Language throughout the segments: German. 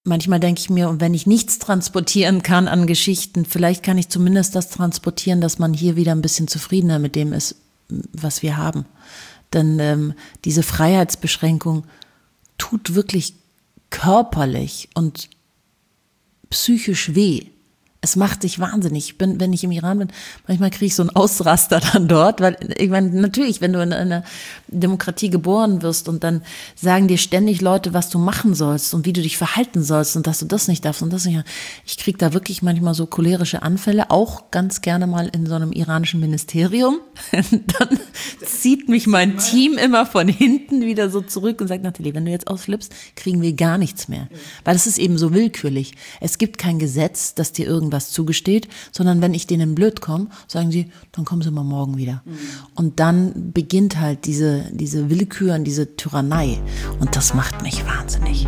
manchmal denke ich mir, und wenn ich nichts transportieren kann an Geschichten, vielleicht kann ich zumindest das transportieren, dass man hier wieder ein bisschen zufriedener mit dem ist, was wir haben. Denn diese Freiheitsbeschränkung tut wirklich körperlich und psychisch weh. Es macht sich wahnsinnig. Wenn ich im Iran bin, manchmal kriege ich so einen Ausraster dann dort, weil ich meine, natürlich, wenn du in einer Demokratie geboren wirst und dann sagen dir ständig Leute, was du machen sollst und wie du dich verhalten sollst und dass du das nicht darfst und das nicht. Ich kriege da wirklich manchmal so cholerische Anfälle, auch ganz gerne mal in so einem iranischen Ministerium. Dann zieht mich mein Team immer von hinten wieder so zurück und sagt, Nathalie, wenn du jetzt ausflippst, kriegen wir gar nichts mehr. Weil es ist eben so willkürlich. Es gibt kein Gesetz, das dir irgendwas zugesteht, sondern wenn ich denen blöd komme, sagen sie, dann kommen sie mal morgen wieder. Und dann beginnt halt diese Willkür und diese Tyrannei. Und das macht mich wahnsinnig.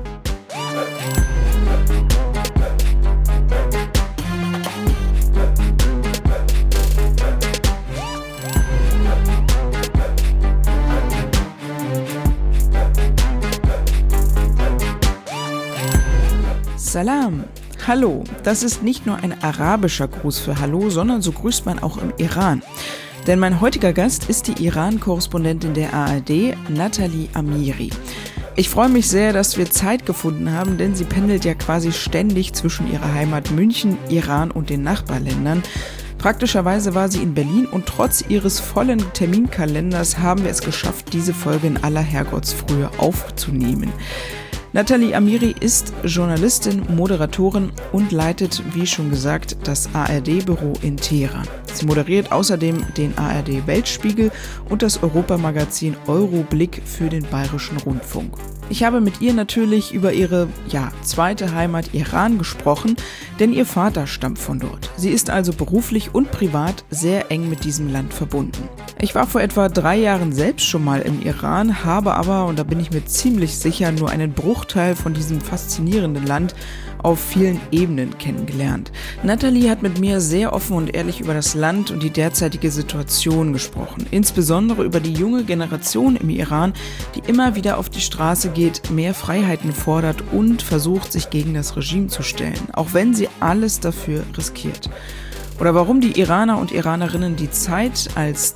Salam. Hallo, das ist nicht nur ein arabischer Gruß für Hallo, sondern so grüßt man auch im Iran. Denn mein heutiger Gast ist die Iran-Korrespondentin der ARD, Nathalie Amiri. Ich freue mich sehr, dass wir Zeit gefunden haben, denn sie pendelt ja quasi ständig zwischen ihrer Heimat München, Iran und den Nachbarländern. Praktischerweise war sie in Berlin und trotz ihres vollen Terminkalenders haben wir es geschafft, diese Folge in aller Herrgottsfrühe aufzunehmen. Nathalie Amiri ist Journalistin, Moderatorin und leitet, wie schon gesagt, das ARD-Büro in Teheran. Sie moderiert außerdem den ARD-Weltspiegel und das Europamagazin Euroblick für den Bayerischen Rundfunk. Ich habe mit ihr natürlich über ihre, zweite Heimat Iran gesprochen, denn ihr Vater stammt von dort. Sie ist also beruflich und privat sehr eng mit diesem Land verbunden. Ich war vor etwa 3 Jahren selbst schon mal im Iran, habe aber, und da bin ich mir ziemlich sicher, nur einen Bruchteil von diesem faszinierenden Land auf vielen Ebenen kennengelernt. Nathalie hat mit mir sehr offen und ehrlich über das Land und die derzeitige Situation gesprochen. Insbesondere über die junge Generation im Iran, die immer wieder auf die Straße geht, mehr Freiheiten fordert und versucht, sich gegen das Regime zu stellen, auch wenn sie alles dafür riskiert. Oder warum die Iraner und Iranerinnen die Zeit, als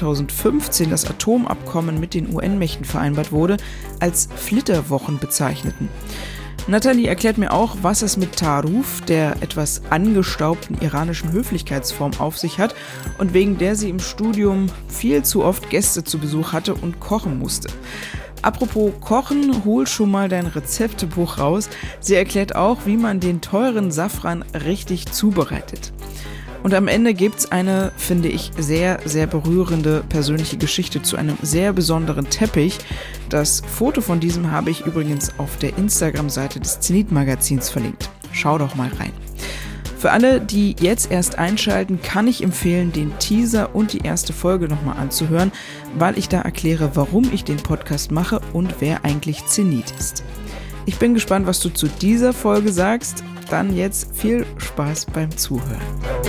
2015 das Atomabkommen mit den UN-Mächten vereinbart wurde, als Flitterwochen bezeichneten. Nathalie erklärt mir auch, was es mit Taruf, der etwas angestaubten iranischen Höflichkeitsform, auf sich hat und wegen der sie im Studium viel zu oft Gäste zu Besuch hatte und kochen musste. Apropos Kochen, hol schon mal dein Rezeptebuch raus. Sie erklärt auch, wie man den teuren Safran richtig zubereitet. Und am Ende gibt's eine, finde ich, sehr, sehr berührende persönliche Geschichte zu einem sehr besonderen Teppich. Das Foto von diesem habe ich übrigens auf der Instagram-Seite des Zenit-Magazins verlinkt. Schau doch mal rein. Für alle, die jetzt erst einschalten, kann ich empfehlen, den Teaser und die erste Folge nochmal anzuhören, weil ich da erkläre, warum ich den Podcast mache und wer eigentlich Zenit ist. Ich bin gespannt, was du zu dieser Folge sagst. Dann jetzt viel Spaß beim Zuhören.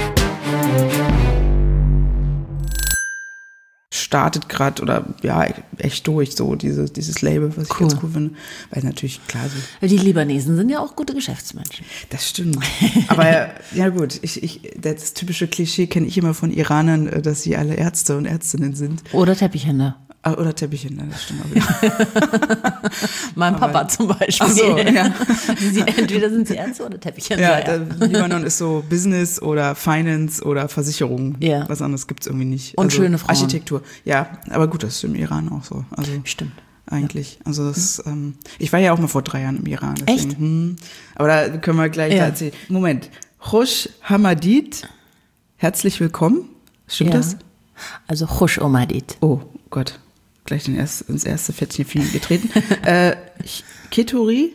Startet gerade oder echt durch so dieses Label, was ich ganz cool finde, weil natürlich klar so. Die Libanesen sind ja auch gute Geschäftsmenschen. Das stimmt. Aber ja gut, das typische Klischee kenne ich immer von Iranern, dass sie alle Ärzte und Ärztinnen sind. Oder Teppichhändler. Oder Teppichhändler, das stimmt auch wieder. Mein Papa zum Beispiel. Ach so, ja. Entweder sind sie Ärzte oder Teppichhändler. Ja, Libanon ist so Business oder Finance oder Versicherung. Ja. Was anderes gibt es irgendwie nicht. Und schöne Frauen. Architektur. Ja, aber gut, das ist im Iran auch so. Also stimmt. Eigentlich. Also das, ich war ja auch mal vor 3 Jahren im Iran. Deswegen, echt? Aber da können wir gleich erzählen. Moment. Khosh Hamadid, herzlich willkommen. Stimmt das? Also Khosh Hamadid. Oh Gott. Gleich ins erste Fettchen getreten. Chetouri.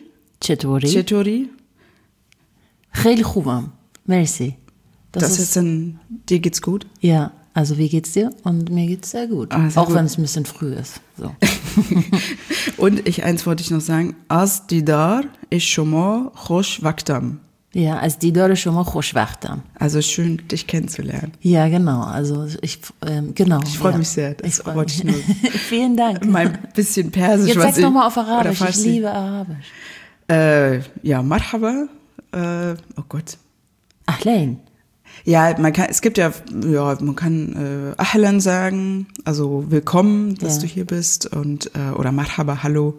Kheli khubam. Merci. Das ist dann, dir geht's gut? Ja, also wie geht's dir? Und mir geht's sehr gut. Auch wenn es ein bisschen früh ist. So. Und eins wollte ich noch sagen. Az didar shoma khosh vaktam. Ja, als Didar shoma khosh vaktam. Also schön, dich kennenzulernen. Ja, genau. Also ich freue mich sehr. Das wollte ich nur. Vielen Dank. Mal ein bisschen Persisch. Jetzt sag's nochmal auf Arabisch. Ich liebe Arabisch. Marhaba. Oh Gott. Ahlan. Ja, man kann Ahlan sagen, also willkommen, dass du hier bist, und oder Marhaba, hallo.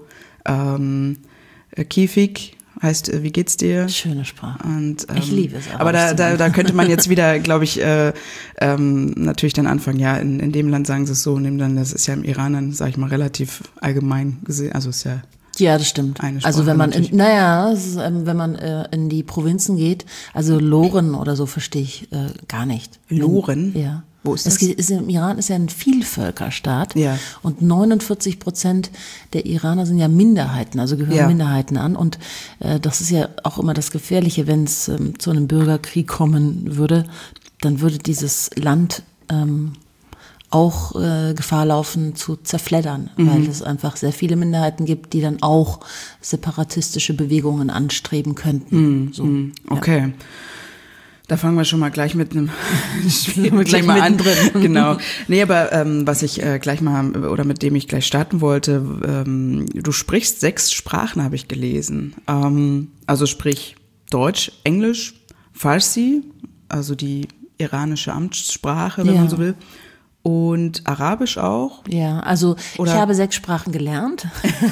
Kifik heißt, wie geht's dir? Schöne Sprache. Und, ich liebe es. Aber da könnte man jetzt wieder, glaube ich, natürlich dann anfangen, ja, in dem Land sagen sie es so, in dem Land, das ist ja im Iran dann, sage ich mal, relativ allgemein gesehen, also ist ja... Ja, das stimmt. Also wenn man wenn man in die Provinzen geht, also Loren oder so verstehe ich gar nicht. Loren? Ja. Wo ist das? Im Iran ist ja ein Vielvölkerstaat, ja. Und 49% der Iraner sind ja Minderheiten, also gehören Minderheiten an, und das ist ja auch immer das Gefährliche, wenn es zu einem Bürgerkrieg kommen würde, dann würde dieses Land auch Gefahr laufen zu zerfleddern, weil es einfach sehr viele Minderheiten gibt, die dann auch separatistische Bewegungen anstreben könnten. Okay. Ja. Da fangen wir schon mal gleich mit einem gleich mal an. Drin. Genau. Nee, aber was ich gleich mal, oder mit dem ich gleich starten wollte, du sprichst 6 Sprachen, habe ich gelesen. Also sprich Deutsch, Englisch, Farsi, also die iranische Amtssprache, wenn man so will. Und Arabisch auch? Ja, also ich habe 6 Sprachen gelernt.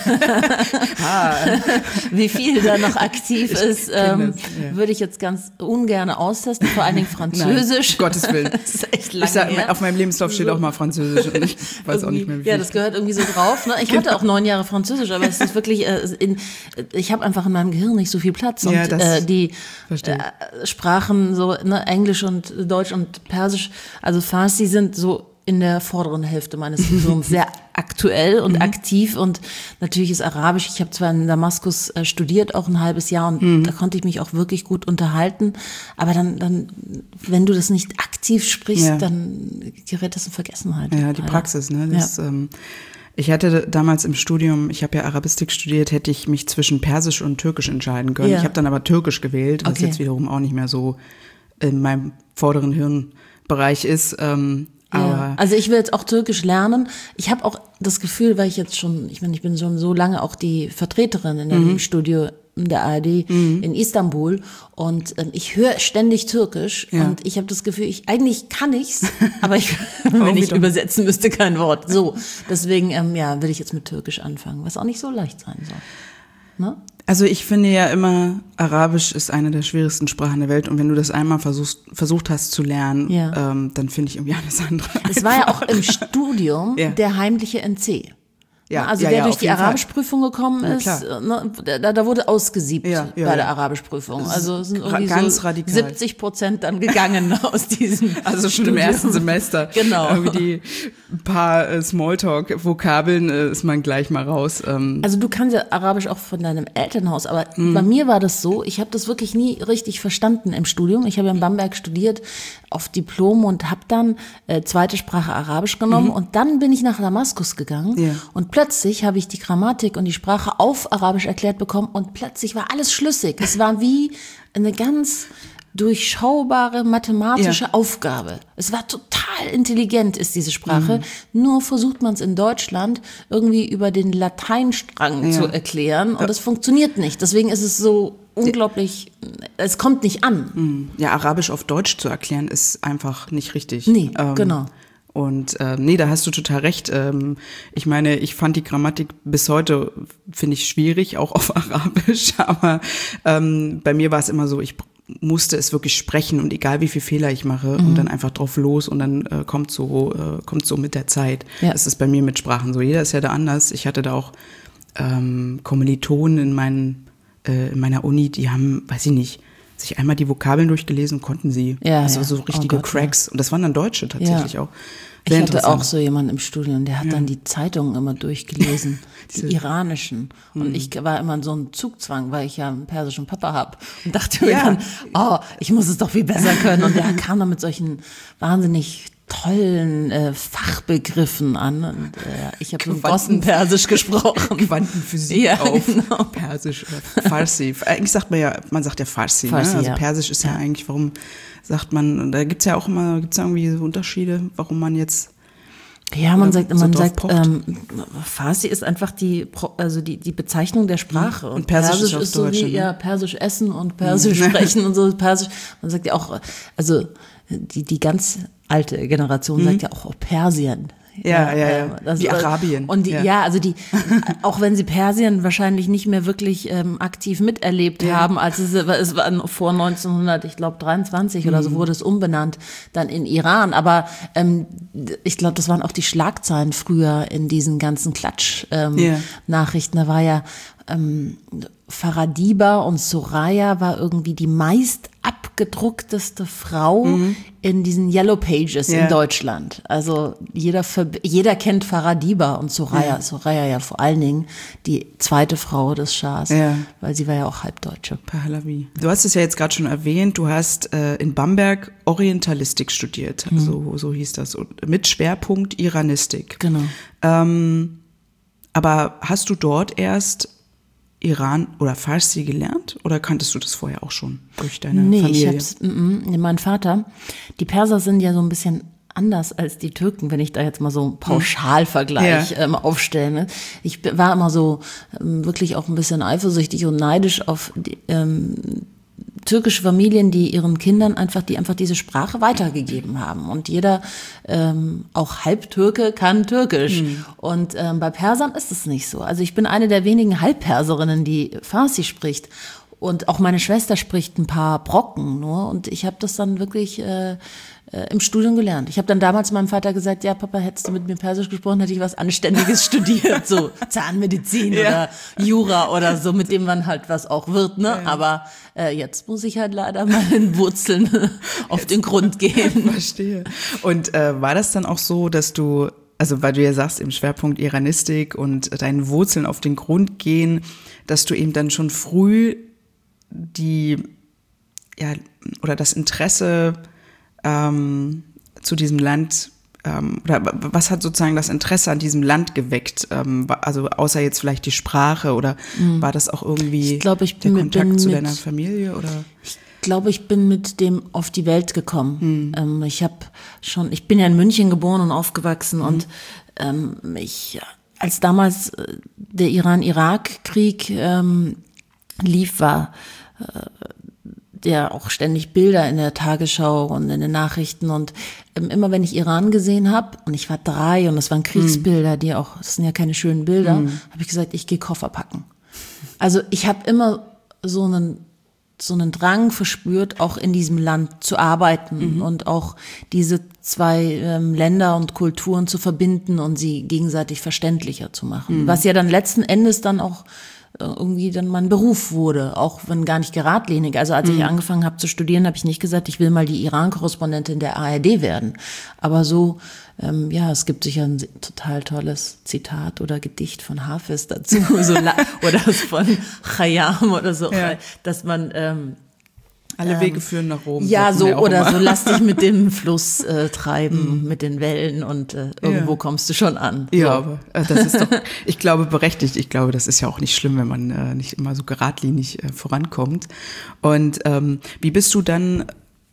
Wie viel da noch aktiv ist, würde ich jetzt ganz ungern austesten, vor allen Dingen Französisch. Nein, um Gottes Willen. Das ist echt lange her. Auf meinem Lebenslauf steht auch mal Französisch und ich weiß auch nicht mehr, wie viel. Ja, das gehört irgendwie so drauf. Ne? Ich hatte auch 9 Jahre Französisch, aber es ist wirklich, ich habe einfach in meinem Gehirn nicht so viel Platz. Und die Sprachen, so Englisch und Deutsch und Persisch, also Farsi, sind so in der vorderen Hälfte meines Gehirns sehr aktuell und aktiv, und natürlich ist Arabisch, ich habe zwar in Damaskus studiert, auch ein halbes Jahr, und da konnte ich mich auch wirklich gut unterhalten, aber dann wenn du das nicht aktiv sprichst, dann gerät das in Vergessenheit. Ja, die Praxis, ne? Ich hatte damals im Studium, ich habe ja Arabistik studiert, hätte ich mich zwischen Persisch und Türkisch entscheiden können. Ich habe dann aber Türkisch gewählt, was jetzt wiederum auch nicht mehr so in meinem vorderen Hirnbereich ist. Ja. Also ich will jetzt auch Türkisch lernen. Ich habe auch das Gefühl, weil ich bin schon so lange auch die Vertreterin in dem Studio der ARD in Istanbul, und ich höre ständig Türkisch und ich habe das Gefühl, eigentlich kann ich's, aber wenn ich übersetzen müsste, kein Wort. So, deswegen will ich jetzt mit Türkisch anfangen, was auch nicht so leicht sein soll. Ne? Also ich finde ja immer, Arabisch ist eine der schwierigsten Sprachen der Welt, und wenn du das einmal versucht hast zu lernen, dann finde ich irgendwie alles andere. Es war ja auch im Studium der heimliche NC. Ja, also wer durch die Arabischprüfung gekommen ist, da wurde ausgesiebt bei der Arabischprüfung. Also es sind irgendwie ganz so radikal. 70% dann gegangen aus diesem Also schon Studium. Im ersten Semester. Genau. Irgendwie die paar Smalltalk-Vokabeln ist man gleich mal raus. Also du kannst ja Arabisch auch von deinem Elternhaus, aber bei mir war das so, ich habe das wirklich nie richtig verstanden im Studium. Ich habe in Bamberg studiert auf Diplom und habe dann zweite Sprache Arabisch genommen, und dann bin ich nach Damaskus gegangen und plötzlich habe ich die Grammatik und die Sprache auf Arabisch erklärt bekommen, und plötzlich war alles schlüssig. Es war wie eine ganz durchschaubare mathematische Aufgabe. Es war total intelligent, ist diese Sprache. Nur versucht man es in Deutschland irgendwie über den Lateinstrang zu erklären, und das funktioniert nicht. Deswegen ist es so unglaublich, es kommt nicht an. Ja, Arabisch auf Deutsch zu erklären ist einfach nicht richtig. Nee, genau. Und da hast du total recht. Ich meine, ich fand die Grammatik bis heute, finde ich, schwierig, auch auf Arabisch. Aber bei mir war es immer so, ich musste es wirklich sprechen, und egal wie viel Fehler ich mache, und dann einfach drauf los, und dann kommt so mit der Zeit. Ja. Das ist bei mir mit Sprachen so. Jeder ist ja da anders. Ich hatte da auch Kommilitonen in meiner Uni, die haben, weiß ich nicht, sich einmal die Vokabeln durchgelesen und konnten sie. Also so richtige Cracks. Und das waren dann Deutsche tatsächlich auch. Sehr ich hatte auch so jemanden im Studium, der hat dann die Zeitungen immer durchgelesen, die iranischen. Und ich war immer in so einem Zugzwang, weil ich ja einen persischen Papa habe. Und dachte mir dann, ich muss es doch viel besser können. Und der kam dann mit solchen wahnsinnig tollen Fachbegriffen an, und ich habe so Boston-Persisch gesprochen. Quantenphysik auf Persisch, Farsi. Eigentlich sagt man sagt ja Farsi, ne? Also Persisch ist ja eigentlich, warum sagt man, da gibt's ja irgendwie so Unterschiede, warum man jetzt Ja, man sagt, pocht? Farsi ist einfach die Bezeichnung der Sprache. Und Persisch ist so wie, Persisch essen und Persisch sprechen und so. Persisch, man sagt ja auch, also die ganz alte Generation sagt ja auch Persien. Ja. Wie Arabien. Und auch wenn sie Persien wahrscheinlich nicht mehr wirklich aktiv miterlebt haben, als es war vor 1923 oder so wurde es umbenannt, dann in Iran. Aber ich glaube, das waren auch die Schlagzeilen früher in diesen ganzen Klatsch-Nachrichten. Da war ja Faradiba und Soraya war irgendwie die meist abgedruckteste Frau in diesen Yellow Pages in Deutschland. Also jeder kennt Faradiba und Soraya. Soraya ja vor allen Dingen die zweite Frau des Schahs, weil sie war ja auch Halbdeutsche. Pahlavi. Du hast es ja jetzt gerade schon erwähnt, du hast in Bamberg Orientalistik studiert, so hieß das, und mit Schwerpunkt Iranistik. Genau. Aber hast du dort erst Iran oder Farsi gelernt oder kanntest du das vorher auch schon durch deine Familie? Mein Vater, die Perser sind ja so ein bisschen anders als die Türken, wenn ich da jetzt mal so einen Pauschalvergleich aufstelle. Ich war immer so wirklich auch ein bisschen eifersüchtig und neidisch auf die, türkische Familien, die ihren Kindern einfach diese Sprache weitergegeben haben. Und jeder, auch Halbtürke, kann Türkisch. Und bei Persern ist es nicht so. Also ich bin eine der wenigen Halbperserinnen, die Farsi spricht. Und auch meine Schwester spricht ein paar Brocken nur. Und ich habe das dann wirklich im Studium gelernt. Ich habe dann damals meinem Vater gesagt, ja, Papa, hättest du mit mir Persisch gesprochen, hätte ich was Anständiges studiert, so Zahnmedizin oder Jura oder so, mit dem man halt was auch wird, ne? Ja. Aber jetzt muss ich halt leider meinen Wurzeln auf den Grund gehen. Verstehe. Und war das dann auch so, dass du, also weil du ja sagst, im Schwerpunkt Iranistik und deinen Wurzeln auf den Grund gehen, dass du eben dann schon früh das Interesse zu diesem Land, oder was hat sozusagen das Interesse an diesem Land geweckt? Also außer jetzt vielleicht die Sprache, oder war das auch irgendwie der Kontakt zu deiner Familie? Oder? Ich glaube, ich bin mit dem auf die Welt gekommen. Ich bin ja in München geboren und aufgewachsen und als damals der Iran-Irak-Krieg lief, war ja auch ständig Bilder in der Tagesschau und in den Nachrichten und immer wenn ich Iran gesehen habe und ich war 3 und das waren Kriegsbilder, das sind ja keine schönen Bilder, habe ich gesagt, ich gehe Koffer packen. Also ich habe immer so einen Drang verspürt, auch in diesem Land zu arbeiten und auch diese 2 Länder und Kulturen zu verbinden und sie gegenseitig verständlicher zu machen. Was ja dann letzten Endes dann auch irgendwie dann mein Beruf wurde, auch wenn gar nicht geradlinig. Also als ich angefangen habe zu studieren, habe ich nicht gesagt, ich will mal die Iran-Korrespondentin der ARD werden. Aber so, es gibt sicher ein total tolles Zitat oder Gedicht von Hafiz dazu, oder von Khayyam oder so, dass man alle Wege führen nach Rom. Ja, so lass dich mit dem Fluss treiben, mit den Wellen und irgendwo kommst du schon an. So. Ja, aber das ist doch, ich glaube, berechtigt. Ich glaube, das ist ja auch nicht schlimm, wenn man nicht immer so geradlinig vorankommt. Und wie bist du dann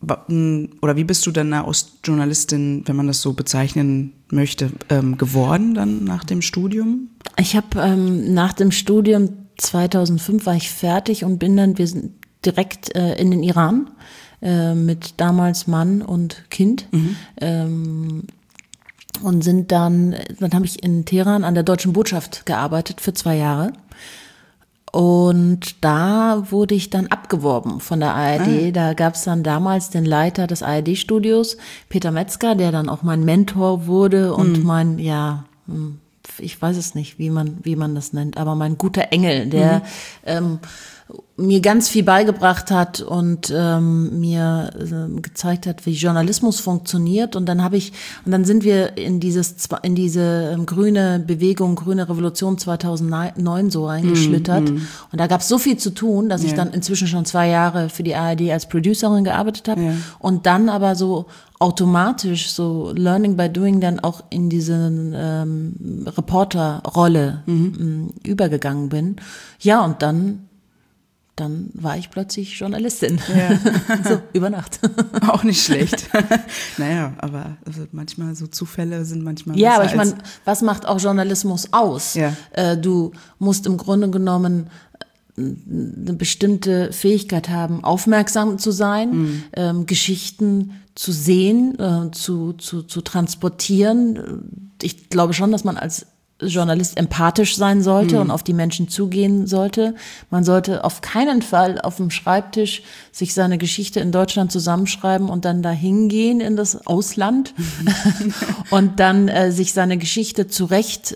aus Journalistin, wenn man das so bezeichnen möchte, geworden dann nach dem Studium? Ich habe nach dem Studium 2005 war ich fertig und wir sind direkt in den Iran mit damals Mann und Kind und sind dann habe ich in Teheran an der Deutschen Botschaft gearbeitet für 2 Jahre und da wurde ich dann abgeworben von der ARD. Da gab es dann damals den Leiter des ARD-Studios, Peter Metzger, der dann auch mein Mentor wurde und ich weiß es nicht, wie man das nennt, aber mein guter Engel, der mir ganz viel beigebracht hat und mir gezeigt hat, wie Journalismus funktioniert. Und dann sind wir in diese grüne Bewegung, grüne Revolution 2009 so reingeschlittert. Und da gab es so viel zu tun, dass ich dann inzwischen schon 2 Jahre für die ARD als Producerin gearbeitet habe und dann aber so automatisch so Learning by Doing dann auch in diese Reporterrolle übergegangen bin. Ja, und dann dann war ich plötzlich Journalistin. Ja. So, über Nacht. Auch nicht schlecht. Naja, aber also manchmal so Zufälle sind manchmal Ja, aber besser ich meine, was macht auch Journalismus aus? Ja. Du musst im Grunde genommen eine bestimmte Fähigkeit haben, aufmerksam zu sein, Geschichten zu sehen, zu transportieren. Ich glaube schon, dass man als Journalist empathisch sein sollte und auf die Menschen zugehen sollte. Man sollte auf keinen Fall auf dem Schreibtisch sich seine Geschichte in Deutschland zusammenschreiben und dann dahin gehen in das Ausland und dann sich seine Geschichte zurecht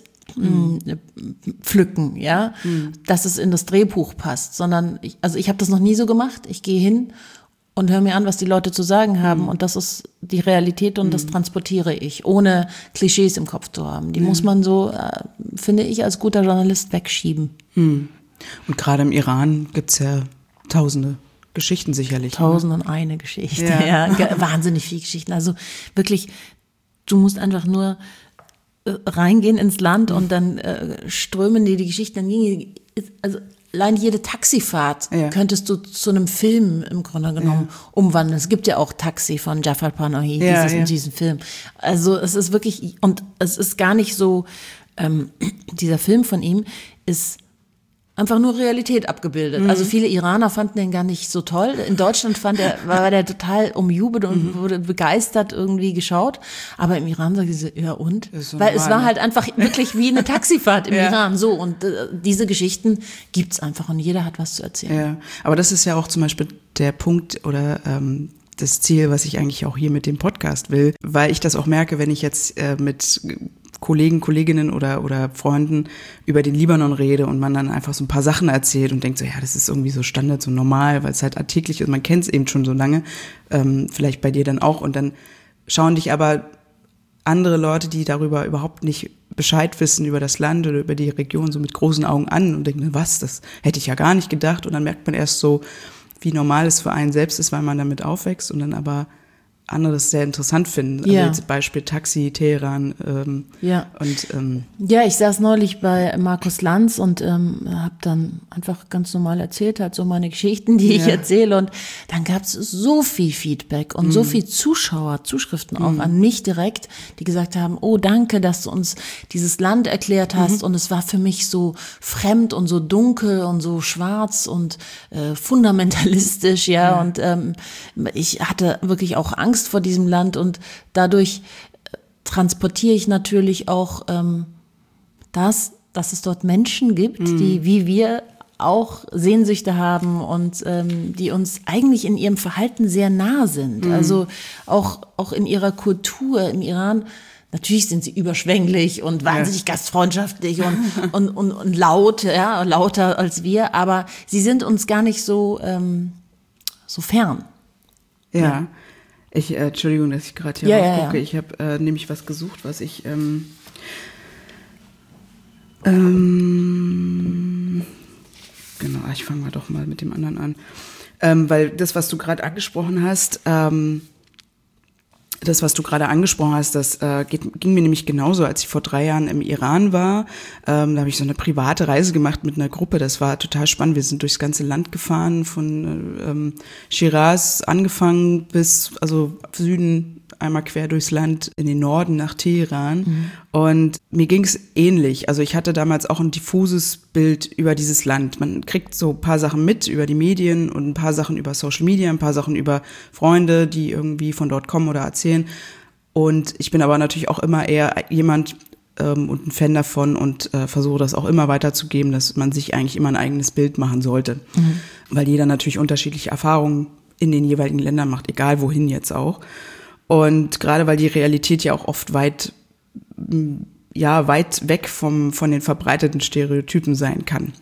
pflücken, ja, dass es in das Drehbuch passt, sondern ich habe das noch nie so gemacht. Ich gehe hin und höre mir an, was die Leute zu sagen haben und das ist die Realität und das transportiere ich, ohne Klischees im Kopf zu haben. Die muss man so, finde ich, als guter Journalist wegschieben. Und gerade im Iran gibt's ja tausende Geschichten sicherlich. 1001 Geschichte, ja, wahnsinnig viele Geschichten. Also wirklich, du musst einfach nur reingehen ins Land und dann strömen dir die Geschichten, dann ging also allein jede Taxifahrt könntest du zu einem Film im Grunde genommen umwandeln. Es gibt ja auch Taxi von Jafar Panahi, diesen Film. Also es ist wirklich, und es ist gar nicht so, dieser Film von ihm ist einfach nur Realität abgebildet. Also viele Iraner fanden den gar nicht so toll. In Deutschland war der total umjubelt und wurde begeistert irgendwie geschaut. Aber im Iran sagten sie, ja und? So weil es war halt einfach wirklich wie eine Taxifahrt im Iran. So, und diese Geschichten gibt's einfach und jeder hat was zu erzählen. Ja, aber das ist ja auch zum Beispiel der Punkt oder das Ziel, was ich eigentlich auch hier mit dem Podcast will, weil ich das auch merke, wenn ich jetzt mit Kollegen, Kolleginnen oder Freunden über den Libanon rede und man dann einfach so ein paar Sachen erzählt und denkt so, ja, das ist irgendwie so Standard, so normal, weil es halt alltäglich ist, man kennt es eben schon so lange, vielleicht bei dir dann auch und dann schauen dich aber andere Leute, die darüber überhaupt nicht Bescheid wissen über das Land oder über die Region, so mit großen Augen an und denken, was, das hätte ich ja gar nicht gedacht und dann merkt man erst so, wie normal es für einen selbst ist, weil man damit aufwächst und dann aber andere das sehr interessant finden. Also jetzt Beispiel Taxi, Teheran. Ich saß neulich bei Markus Lanz und habe dann einfach ganz normal erzählt, halt so meine Geschichten, die ich erzähle. Und dann gab es so viel Feedback und so viel Zuschriften auch an mich direkt, die gesagt haben, oh danke, dass du uns dieses Land erklärt hast. Und es war für mich so fremd und so dunkel und so schwarz und fundamentalistisch, und ich hatte wirklich auch Angst vor diesem Land und dadurch transportiere ich natürlich auch dass es dort Menschen gibt, die wie wir auch Sehnsüchte haben und die uns eigentlich in ihrem Verhalten sehr nah sind. Also auch in ihrer Kultur im Iran. Natürlich sind sie überschwänglich und wahnsinnig gastfreundschaftlich und laut, lauter als wir, aber sie sind uns gar nicht so fern. Ja. Entschuldigung, dass ich gerade hier raufgucke. Ich habe nämlich was gesucht, was ich genau, ich fange mal doch mal mit dem anderen an. Weil das, was du gerade angesprochen hast, das ging mir nämlich genauso, als ich vor 3 Jahren im Iran war. Da habe ich so eine private Reise gemacht mit einer Gruppe. Das war total spannend. Wir sind durchs ganze Land gefahren, von Shiraz angefangen bis Süden, einmal quer durchs Land in den Norden nach Teheran. Und mir ging es ähnlich. Also ich hatte damals auch ein diffuses Bild über dieses Land. Man kriegt so ein paar Sachen mit über die Medien und ein paar Sachen über Social Media, ein paar Sachen über Freunde, die irgendwie von dort kommen oder erzählen. Und ich bin aber natürlich auch immer eher jemand und ein Fan davon und versuche das auch immer weiterzugeben, dass man sich eigentlich immer ein eigenes Bild machen sollte. Weil jeder natürlich unterschiedliche Erfahrungen in den jeweiligen Ländern macht, egal wohin jetzt auch. Und gerade weil die Realität ja auch oft weit weg von den verbreiteten Stereotypen sein kann.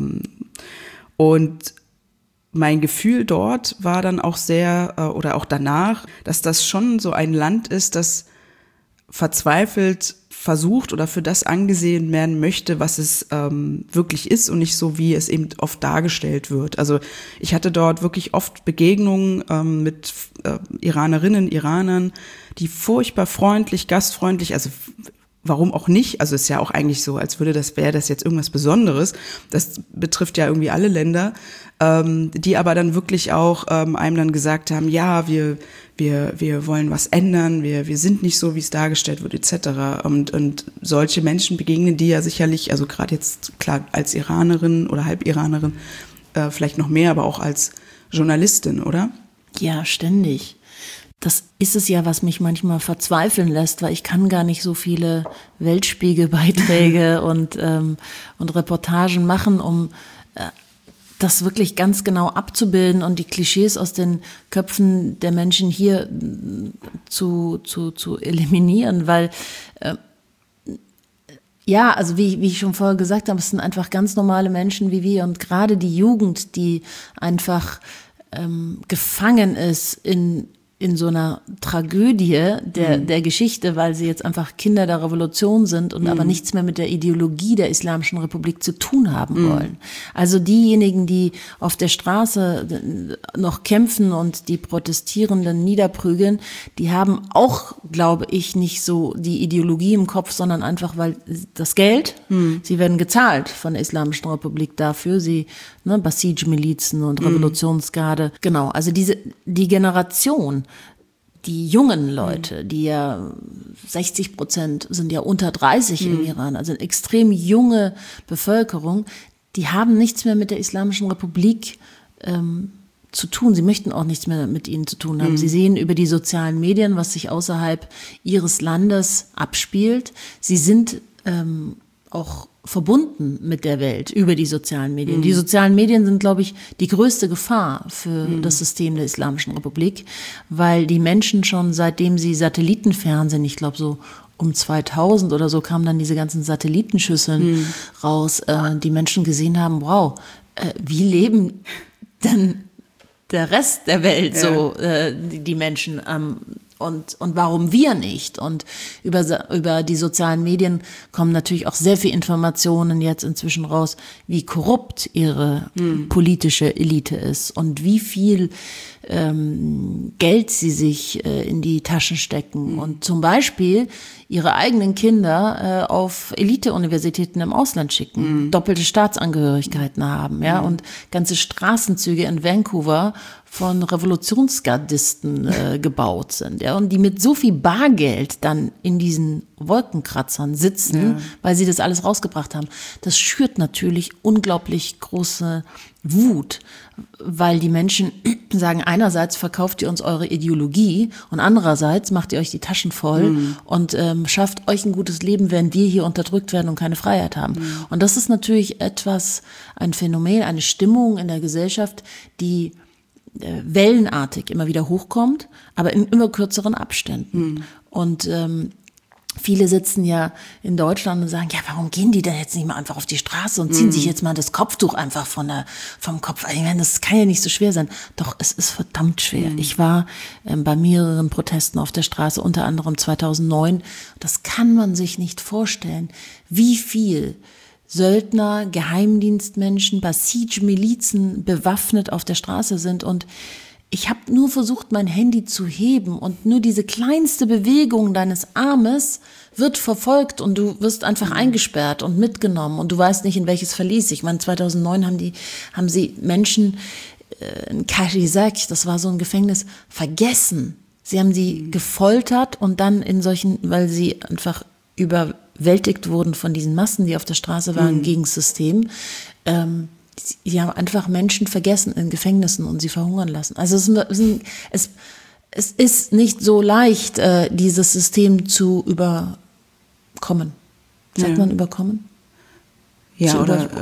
Und mein Gefühl dort war dann auch sehr, oder auch danach, dass das schon so ein Land ist, das verzweifelt versucht oder für das angesehen werden möchte, was es wirklich ist und nicht so, wie es eben oft dargestellt wird. Also ich hatte dort wirklich oft Begegnungen mit Iranerinnen, Iranern, die furchtbar freundlich, gastfreundlich, also warum auch nicht? Also es ist ja auch eigentlich so, als wäre das jetzt irgendwas Besonderes. Das betrifft ja irgendwie alle Länder. die aber dann wirklich auch einem dann gesagt haben, ja, wir wollen was ändern, wir sind nicht so, wie es dargestellt wird, etc. Und solche Menschen begegnen die ja sicherlich, also gerade jetzt klar als Iranerin oder Halbiranerin, vielleicht noch mehr, aber auch als Journalistin, oder? Ja, ständig. Das ist es ja, was mich manchmal verzweifeln lässt, weil ich kann gar nicht so viele Weltspiegelbeiträge und Reportagen machen, um das wirklich ganz genau abzubilden und die Klischees aus den Köpfen der Menschen hier zu eliminieren, weil ja, also wie ich schon vorher gesagt habe, es sind einfach ganz normale Menschen wie wir und gerade die Jugend, die einfach gefangen ist in so einer Tragödie der Geschichte, weil sie jetzt einfach Kinder der Revolution sind und aber nichts mehr mit der Ideologie der Islamischen Republik zu tun haben wollen. Also diejenigen, die auf der Straße noch kämpfen und die Protestierenden niederprügeln, die haben auch, glaube ich, nicht so die Ideologie im Kopf, sondern einfach, weil das Geld, sie werden gezahlt von der Islamischen Republik dafür, Basij-Milizen und Revolutionsgarde, genau, also die Generation, die jungen Leute, die ja 60% sind ja unter 30 im Iran, also eine extrem junge Bevölkerung, die haben nichts mehr mit der Islamischen Republik zu tun. Sie möchten auch nichts mehr mit ihnen zu tun haben. Sie sehen über die sozialen Medien, was sich außerhalb ihres Landes abspielt. Sie sind auch verbunden mit der Welt über die sozialen Medien. Die sozialen Medien sind, glaube ich, die größte Gefahr für das System der Islamischen Republik, weil die Menschen schon seitdem sie Satellitenfernsehen, ich glaube so um 2000 oder so kamen dann diese ganzen Satellitenschüsseln raus, die Menschen gesehen haben, wow, wie leben denn der Rest der Welt so, die Menschen und warum wir nicht? Und über die sozialen Medien kommen natürlich auch sehr viel Informationen jetzt inzwischen raus, wie korrupt ihre politische Elite ist und wie viel Geld sie sich in die Taschen stecken und zum Beispiel ihre eigenen Kinder auf Elite-Universitäten im Ausland schicken, doppelte Staatsangehörigkeiten haben, ja, und ganze Straßenzüge in Vancouver von Revolutionsgardisten gebaut sind, ja, und die mit so viel Bargeld dann in diesen Wolkenkratzern sitzen, weil sie das alles rausgebracht haben. Das schürt natürlich unglaublich große Wut, weil die Menschen sagen, einerseits verkauft ihr uns eure Ideologie und andererseits macht ihr euch die Taschen voll und schafft euch ein gutes Leben, während wir hier unterdrückt werden und keine Freiheit haben. Und das ist natürlich ein Phänomen, eine Stimmung in der Gesellschaft, die wellenartig immer wieder hochkommt, aber in immer kürzeren Abständen. Und viele sitzen ja in Deutschland und sagen, ja, warum gehen die denn jetzt nicht mal einfach auf die Straße und ziehen sich jetzt mal das Kopftuch einfach vom Kopf? Ich meine, das kann ja nicht so schwer sein. Doch, es ist verdammt schwer. Ich war bei mehreren Protesten auf der Straße, unter anderem 2009. Das kann man sich nicht vorstellen, wie viel Söldner, Geheimdienstmenschen, Basij-Milizen bewaffnet auf der Straße sind und ich habe nur versucht, mein Handy zu heben und nur diese kleinste Bewegung deines Armes wird verfolgt und du wirst einfach eingesperrt und mitgenommen und du weißt nicht, in welches Verlies. Ich meine, 2009 haben sie Menschen in Kashizak, das war so ein Gefängnis, vergessen. Sie haben sie gefoltert und dann weil sie einfach überwältigt wurden von diesen Massen, die auf der Straße waren, gegen das System, sie haben einfach Menschen vergessen in Gefängnissen und sie verhungern lassen. Also es ist nicht so leicht, dieses System zu überkommen. Sagt man überkommen? Ja,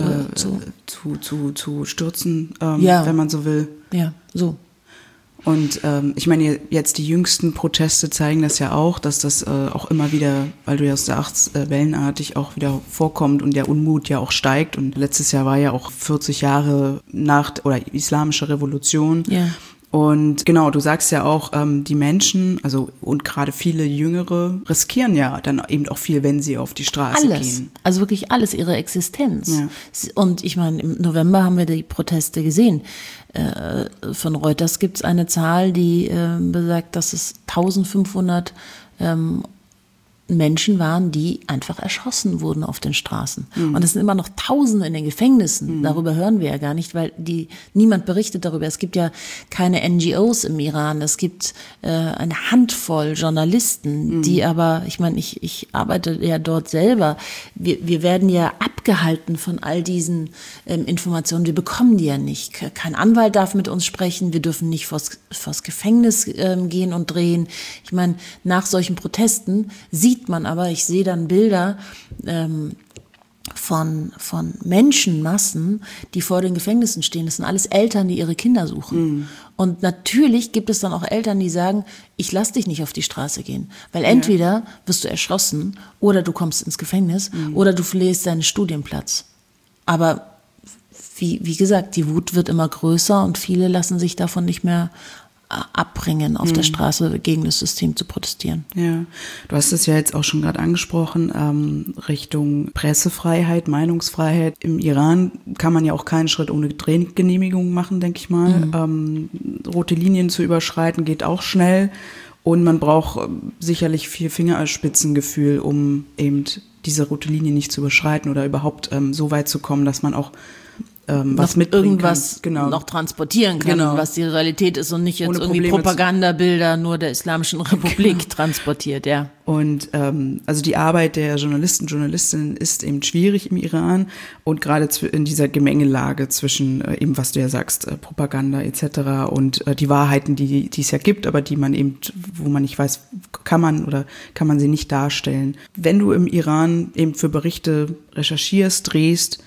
zu stürzen, wenn man so will. Ja, so. Und ich meine, jetzt die jüngsten Proteste zeigen das ja auch, dass das auch immer wieder, weil du ja sagst, wellenartig auch wieder vorkommt und der Unmut ja auch steigt. Und letztes Jahr war ja auch 40 Jahre islamische Revolution. Ja. Und genau, du sagst ja auch, die Menschen, also und gerade viele Jüngere, riskieren ja dann eben auch viel, wenn sie auf die Straße gehen. Also wirklich alles, ihre Existenz. Ja. Und ich meine, im November haben wir die Proteste gesehen. Von Reuters gibt es eine Zahl, die besagt, dass es 1500 Menschen waren, die einfach erschossen wurden auf den Straßen. Und es sind immer noch Tausende in den Gefängnissen. Darüber hören wir ja gar nicht, weil niemand berichtet darüber. Es gibt ja keine NGOs im Iran. Es gibt eine Handvoll Journalisten, die aber, ich meine, ich arbeite ja dort selber. Wir werden ja abgehalten von all diesen Informationen. Wir bekommen die ja nicht. Kein Anwalt darf mit uns sprechen. Wir dürfen nicht vors Gefängnis gehen und drehen. Ich meine, nach solchen Protesten sieht man aber, ich sehe dann Bilder von Menschenmassen, die vor den Gefängnissen stehen. Das sind alles Eltern, die ihre Kinder suchen. Und natürlich gibt es dann auch Eltern, die sagen, ich lass dich nicht auf die Straße gehen. Weil entweder wirst du erschossen oder du kommst ins Gefängnis oder du verlierst deinen Studienplatz. Aber wie gesagt, die Wut wird immer größer und viele lassen sich davon nicht mehr abbringen, auf der Straße gegen das System zu protestieren. Ja, du hast es ja jetzt auch schon gerade angesprochen, Richtung Pressefreiheit, Meinungsfreiheit. Im Iran kann man ja auch keinen Schritt ohne Drehgenehmigung machen, denke ich mal. Rote Linien zu überschreiten geht auch schnell und man braucht sicherlich viel Fingerspitzengefühl, um eben diese rote Linie nicht zu überschreiten oder überhaupt so weit zu kommen, dass man auch was mit irgendwas noch transportieren kann, was die Realität ist und nicht jetzt irgendwie Propagandabilder nur der Islamischen Republik transportiert, ja. Und also die Arbeit der Journalisten, Journalistinnen ist eben schwierig im Iran und gerade in dieser Gemengelage zwischen eben, was du ja sagst, Propaganda etc. und die Wahrheiten, die es ja gibt, aber die man eben, wo man nicht weiß, kann man sie nicht darstellen. Wenn du im Iran eben für Berichte recherchierst, drehst,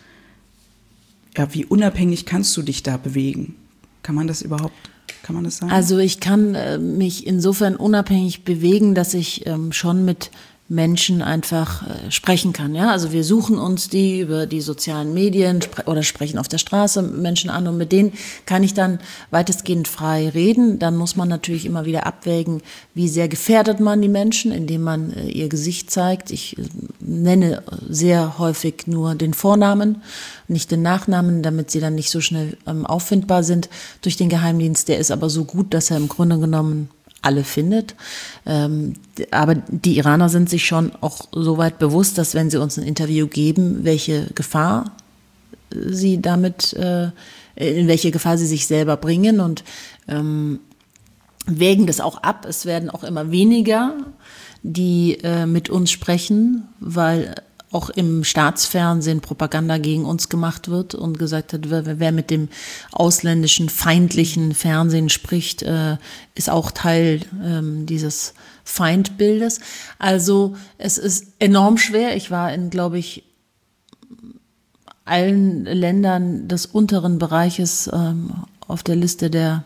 ja, wie unabhängig kannst du dich da bewegen? Kann man das sagen? Also ich kann mich insofern unabhängig bewegen, dass ich schon mit Menschen einfach sprechen kann. Ja? Also wir suchen uns die über die sozialen Medien oder sprechen auf der Straße Menschen an und mit denen kann ich dann weitestgehend frei reden. Dann muss man natürlich immer wieder abwägen, wie sehr gefährdet man die Menschen, indem man ihr Gesicht zeigt. Ich nenne sehr häufig nur den Vornamen, nicht den Nachnamen, damit sie dann nicht so schnell auffindbar sind durch den Geheimdienst. Der ist aber so gut, dass er im Grunde genommen alle findet. Aber die Iraner sind sich schon auch so weit bewusst, dass wenn sie uns ein Interview geben, welche Gefahr sie damit, in welche Gefahr sie sich selber bringen und wägen das auch ab. Es werden auch immer weniger, die mit uns sprechen, weil auch im Staatsfernsehen Propaganda gegen uns gemacht wird und gesagt hat, wer mit dem ausländischen, feindlichen Fernsehen spricht, ist auch Teil dieses Feindbildes. Also es ist enorm schwer. Ich war in, glaube ich, allen Ländern des unteren Bereiches auf der Liste der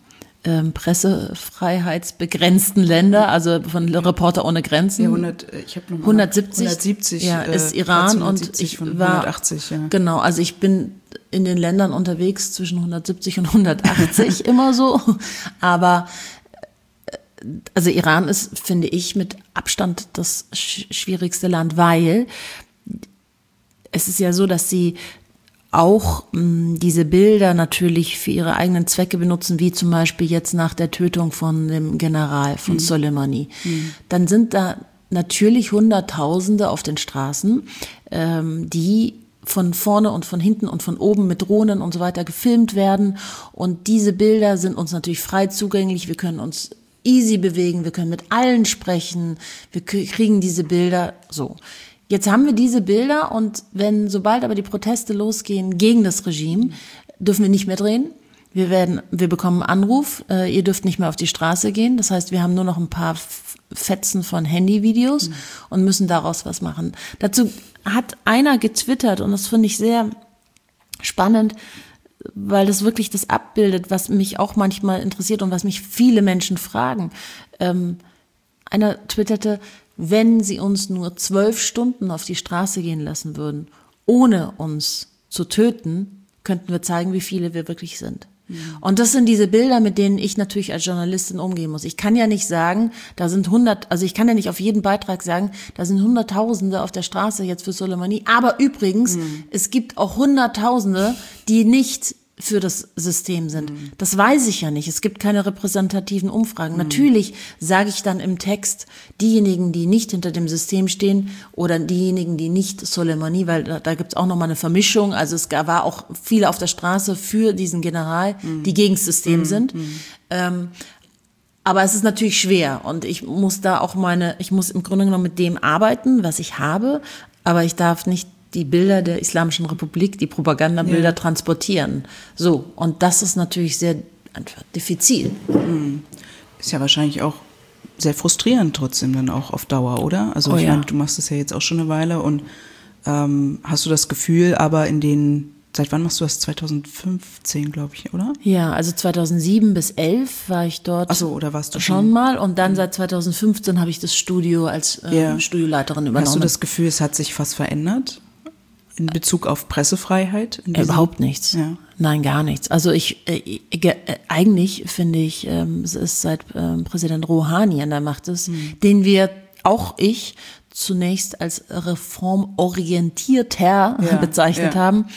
pressefreiheitsbegrenzten Länder, also von Reporter ohne Grenzen. Ja, 170 ja, ist Iran und ich war 180, ja. Genau, also ich bin in den Ländern unterwegs zwischen 170 und 180 immer so, aber also Iran ist, finde ich, mit Abstand das schwierigste Land, weil es ist ja so, dass sie auch diese Bilder natürlich für ihre eigenen Zwecke benutzen, wie zum Beispiel jetzt nach der Tötung von dem General, von Soleimani. Dann sind da natürlich Hunderttausende auf den Straßen, die von vorne und von hinten und von oben mit Drohnen und so weiter gefilmt werden. Und diese Bilder sind uns natürlich frei zugänglich. Wir können uns easy bewegen, wir können mit allen sprechen, wir kriegen diese Bilder so. Jetzt haben wir diese Bilder und sobald aber die Proteste losgehen gegen das Regime, dürfen wir nicht mehr drehen. Wir bekommen einen Anruf, ihr dürft nicht mehr auf die Straße gehen. Das heißt, wir haben nur noch ein paar Fetzen von Handyvideos und müssen daraus was machen. Dazu hat einer getwittert und das finde ich sehr spannend, weil das wirklich das abbildet, was mich auch manchmal interessiert und was mich viele Menschen fragen. Einer twitterte, wenn sie uns nur 12 Stunden auf die Straße gehen lassen würden, ohne uns zu töten, könnten wir zeigen, wie viele wir wirklich sind. Und das sind diese Bilder, mit denen ich natürlich als Journalistin umgehen muss. Ich kann ja nicht sagen, ich kann ja nicht auf jeden Beitrag sagen, da sind Hunderttausende auf der Straße jetzt für Soleimani, aber übrigens, es gibt auch Hunderttausende, die nicht für das System sind. Das weiß ich ja nicht. Es gibt keine repräsentativen Umfragen. Natürlich sage ich dann im Text, diejenigen, die nicht hinter dem System stehen oder diejenigen, die nicht Soleimani, weil da gibt es auch nochmal eine Vermischung. Also es war auch viele auf der Straße für diesen General, die gegen das System sind. Aber es ist natürlich schwer und ich muss ich muss im Grunde genommen mit dem arbeiten, was ich habe, aber ich darf nicht die Bilder der Islamischen Republik, die Propagandabilder transportieren. So, und das ist natürlich sehr einfach diffizil. Ist ja wahrscheinlich auch sehr frustrierend trotzdem dann auch auf Dauer, oder? Also meine, du machst das ja jetzt auch schon eine Weile und hast du das Gefühl, aber seit wann machst du das? 2015, glaube ich, oder? Ja, also 2007 bis 2011 war ich dort. Ach so, oder warst du schon mal und dann seit 2015 habe ich das Studio als Studioleiterin übernommen. Hast du das Gefühl, es hat sich was verändert? In Bezug auf Pressefreiheit? Überhaupt nichts. Ja. Nein, gar nichts. Also eigentlich finde ich, es ist seit Präsident Rouhani an der Macht ist, den wir, auch ich, zunächst als reformorientierter bezeichnet haben.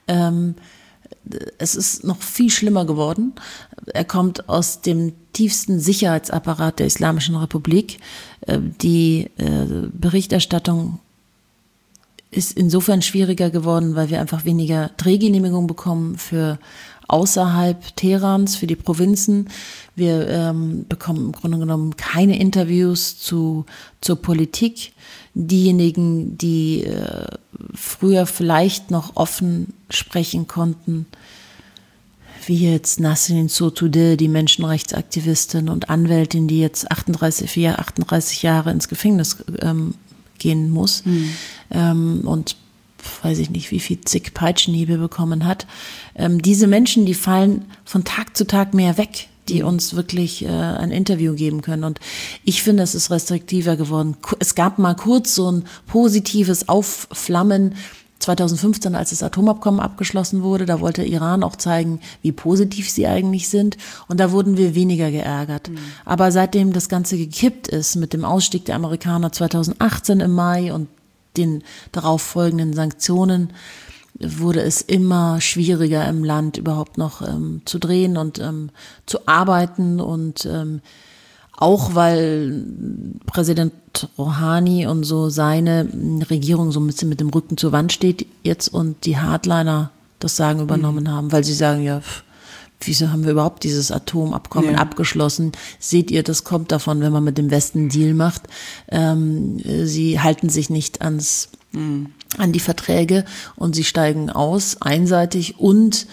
Es ist noch viel schlimmer geworden. Er kommt aus dem tiefsten Sicherheitsapparat der Islamischen Republik. Die Berichterstattung ist insofern schwieriger geworden, weil wir einfach weniger Drehgenehmigungen bekommen für außerhalb Teherans, für die Provinzen. Wir bekommen im Grunde genommen keine Interviews zur Politik. Diejenigen, die früher vielleicht noch offen sprechen konnten, wie jetzt Nasrin Sotoudeh, die Menschenrechtsaktivistin und Anwältin, die jetzt 38 Jahre ins Gefängnis gehen muss und weiß ich nicht, wie viel zig Peitschenhiebe bekommen hat. Diese Menschen, die fallen von Tag zu Tag mehr weg, die uns wirklich ein Interview geben können. Und ich finde, es ist restriktiver geworden. Es gab mal kurz so ein positives Aufflammen 2015, als das Atomabkommen abgeschlossen wurde. Da wollte Iran auch zeigen, wie positiv sie eigentlich sind. Und da wurden wir weniger geärgert. Aber seitdem das Ganze gekippt ist, mit dem Ausstieg der Amerikaner 2018 im Mai und den darauf folgenden Sanktionen, wurde es immer schwieriger im Land überhaupt noch zu drehen und zu arbeiten und auch weil Präsident Rouhani und so seine Regierung so ein bisschen mit dem Rücken zur Wand steht jetzt und die Hardliner das Sagen übernommen haben, weil sie sagen, ja, wieso haben wir überhaupt dieses Atomabkommen abgeschlossen? Seht ihr, das kommt davon, wenn man mit dem Westen einen Deal macht. Sie halten sich nicht an die Verträge und sie steigen aus, einseitig und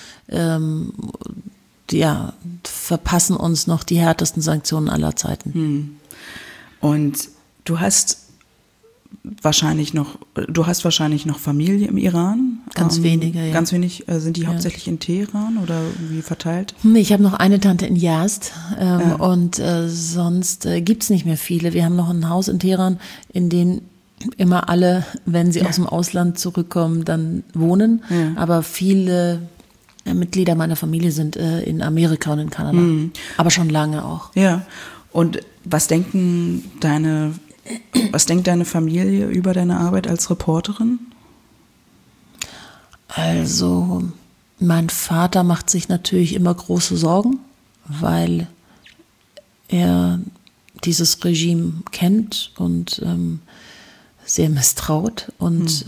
verpassen uns noch die härtesten Sanktionen aller Zeiten. Und du hast wahrscheinlich noch Familie im Iran? Ganz wenige, ja. Ganz wenig, sind die hauptsächlich in Teheran oder wie verteilt? Ich habe noch eine Tante in Yazd und sonst gibt's nicht mehr viele. Wir haben noch ein Haus in Teheran, in dem immer alle, wenn sie aus dem Ausland zurückkommen, dann wohnen. Ja. Aber viele Mitglieder meiner Familie sind in Amerika und in Kanada. Aber schon lange auch. Ja. Und was denkt deine Familie über deine Arbeit als Reporterin? Also, mein Vater macht sich natürlich immer große Sorgen, weil er dieses Regime kennt und sehr misstraut und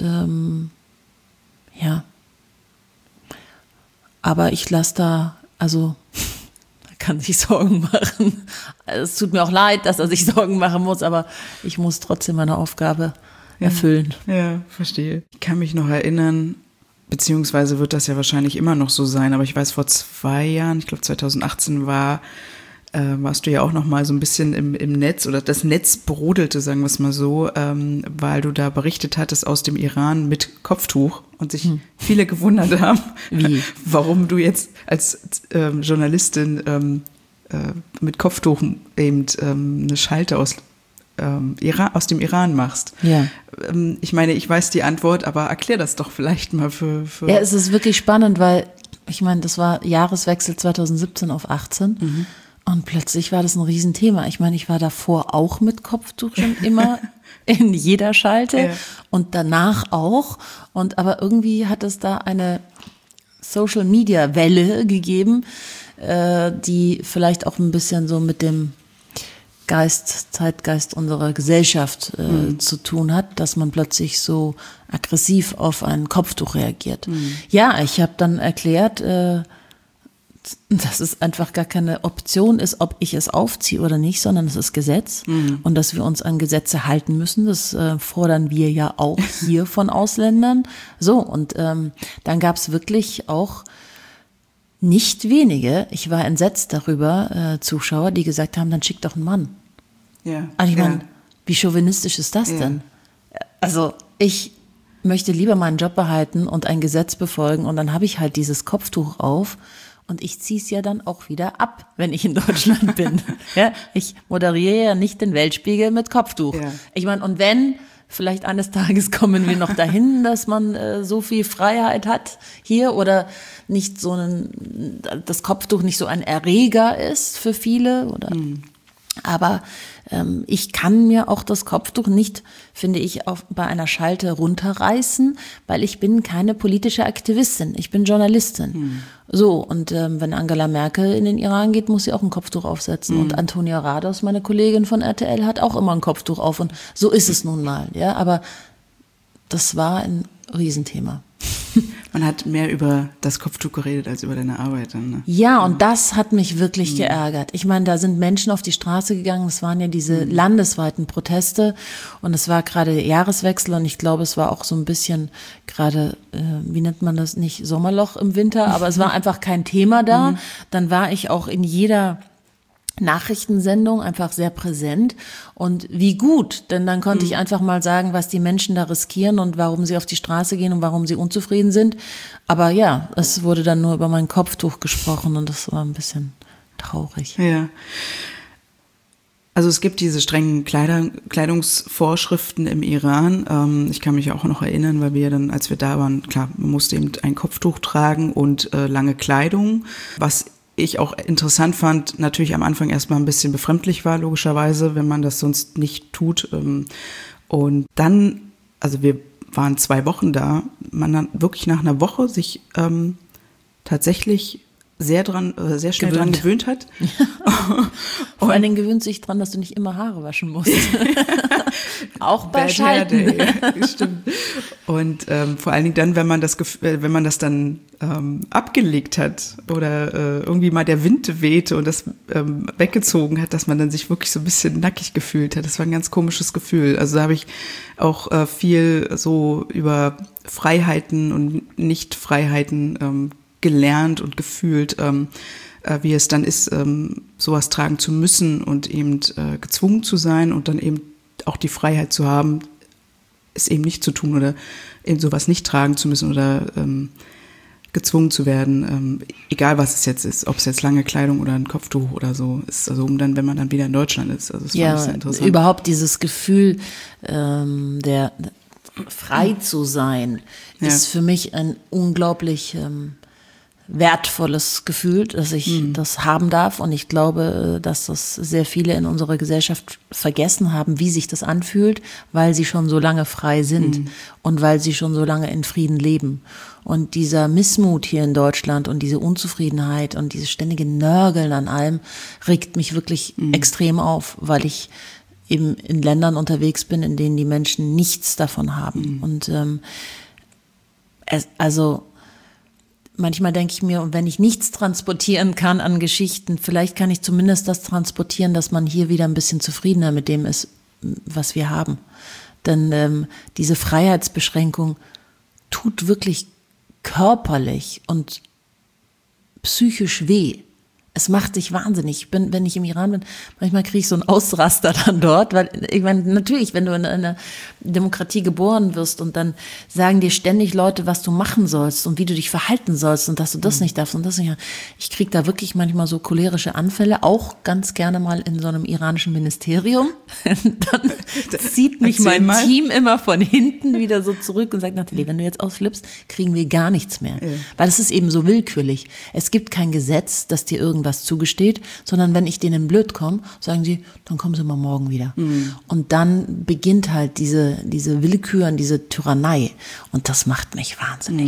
aber ich lasse da, also kann sich Sorgen machen. Es tut mir auch leid, dass er sich Sorgen machen muss, aber ich muss trotzdem meine Aufgabe erfüllen. Ja, verstehe. Ich kann mich noch erinnern, beziehungsweise wird das ja wahrscheinlich immer noch so sein, aber ich weiß, vor 2 Jahren, ich glaube 2018 warst du ja auch noch mal so ein bisschen im Netz oder das Netz brodelte, sagen wir es mal so, weil du da berichtet hattest aus dem Iran mit Kopftuch und sich viele gewundert haben, warum du jetzt als Journalistin mit Kopftuch eben eine Schalte aus dem Iran machst. Ja. Ich meine, ich weiß die Antwort, aber erklär das doch vielleicht mal für Ja, es ist wirklich spannend, weil ich meine, das war Jahreswechsel 2017 auf 18. Und plötzlich war das ein Riesenthema. Ich meine, ich war davor auch mit Kopftuch schon immer in jeder Schalte und danach auch. Aber irgendwie hat es da Social-Media-Welle gegeben, die vielleicht auch ein bisschen so mit dem Zeitgeist unserer Gesellschaft zu tun hat, dass man plötzlich so aggressiv auf ein Kopftuch reagiert. Ja, ich habe dann erklärt, dass es einfach gar keine Option ist, ob ich es aufziehe oder nicht, sondern es ist Gesetz und dass wir uns an Gesetze halten müssen. Das fordern wir ja auch hier von Ausländern. So, und dann gab es wirklich auch nicht wenige, ich war entsetzt darüber, Zuschauer, die gesagt haben, dann schick doch einen Mann. Ja. Also ich meine, wie chauvinistisch ist das denn? Also ich möchte lieber meinen Job behalten und ein Gesetz befolgen und dann habe ich halt dieses Kopftuch auf und ich ziehe es ja dann auch wieder ab, wenn ich in Deutschland bin. Ja, ich moderiere ja nicht den Weltspiegel mit Kopftuch. Ja. Ich meine, und wenn, vielleicht eines Tages kommen wir noch dahin, dass man so viel Freiheit hat hier oder nicht so das Kopftuch nicht so ein Erreger ist für viele oder. Aber ich kann mir auch das Kopftuch nicht, finde ich, bei einer Schalte runterreißen, weil ich bin keine politische Aktivistin, ich bin Journalistin. So, und wenn Angela Merkel in den Iran geht, muss sie auch ein Kopftuch aufsetzen. Und Antonia Rados, meine Kollegin von RTL, hat auch immer ein Kopftuch auf. Und so ist es nun mal. Ja, aber das war ein Riesenthema. Man hat mehr über das Kopftuch geredet als über deine Arbeit. Dann, ne? Ja, und das hat mich wirklich geärgert. Ich meine, da sind Menschen auf die Straße gegangen, es waren ja diese landesweiten Proteste und es war gerade Jahreswechsel und ich glaube, es war auch so ein bisschen gerade, wie nennt man das, nicht Sommerloch im Winter, aber es war einfach kein Thema da. Dann war ich auch in jeder Nachrichtensendung einfach sehr präsent und wie gut, denn dann konnte ich einfach mal sagen, was die Menschen da riskieren und warum sie auf die Straße gehen und warum sie unzufrieden sind. Aber ja, es wurde dann nur über mein Kopftuch gesprochen und das war ein bisschen traurig. Ja. Also es gibt diese strengen Kleidungsvorschriften im Iran. Ich kann mich auch noch erinnern, weil wir dann, als wir da waren, klar, man musste eben ein Kopftuch tragen und lange Kleidung, was ich auch interessant fand, natürlich am Anfang erstmal ein bisschen befremdlich war, logischerweise, wenn man das sonst nicht tut. Und dann, also wir waren 2 Wochen da, man dann wirklich nach einer Woche sich tatsächlich sehr schnell dran gewöhnt hat. Vor allen Dingen gewöhnt sich dran, dass du nicht immer Haare waschen musst. Auch bei Schalten. Ja, stimmt. Und vor allen Dingen dann, wenn man das dann abgelegt hat oder irgendwie mal der Wind wehte und das weggezogen hat, dass man dann sich wirklich so ein bisschen nackig gefühlt hat. Das war ein ganz komisches Gefühl. Also da habe ich auch viel so über Freiheiten und Nicht-Freiheiten gelernt und gefühlt, wie es dann ist, sowas tragen zu müssen und eben gezwungen zu sein und dann eben auch die Freiheit zu haben, es eben nicht zu tun oder eben sowas nicht tragen zu müssen oder gezwungen zu werden, egal was es jetzt ist, ob es jetzt lange Kleidung oder ein Kopftuch oder so ist, also dann, wenn man dann wieder in Deutschland ist. Also das fand ich sehr interessant. Überhaupt dieses Gefühl, der frei zu sein, ist für mich ein unglaublich wertvolles Gefühl, dass ich das haben darf. Und ich glaube, dass das sehr viele in unserer Gesellschaft vergessen haben, wie sich das anfühlt, weil sie schon so lange frei sind und weil sie schon so lange in Frieden leben. Und dieser Missmut hier in Deutschland und diese Unzufriedenheit und dieses ständige Nörgeln an allem regt mich wirklich extrem auf, weil ich eben in Ländern unterwegs bin, in denen die Menschen nichts davon haben. Und manchmal denke ich mir, wenn ich nichts transportieren kann an Geschichten, vielleicht kann ich zumindest das transportieren, dass man hier wieder ein bisschen zufriedener mit dem ist, was wir haben. Denn diese Freiheitsbeschränkung tut wirklich körperlich und psychisch weh. Es macht sich wahnsinnig. Wenn ich im Iran bin, manchmal kriege ich so einen Ausraster dann dort, weil ich meine, natürlich, wenn du in einer Demokratie geboren wirst und dann sagen dir ständig Leute, was du machen sollst und wie du dich verhalten sollst und dass du das nicht darfst und das nicht. Ich kriege da wirklich manchmal so cholerische Anfälle, auch ganz gerne mal in so einem iranischen Ministerium. Dann zieht mich mein Team immer von hinten wieder so zurück und sagt, Nathalie, wenn du jetzt ausflippst, kriegen wir gar nichts mehr. Ja. Weil es ist eben so willkürlich. Es gibt kein Gesetz, das dir irgendwas zugesteht, sondern wenn ich denen blöd komme, sagen sie, dann kommen sie mal morgen wieder. Und dann beginnt halt diese Willkür und diese Tyrannei und das macht mich wahnsinnig.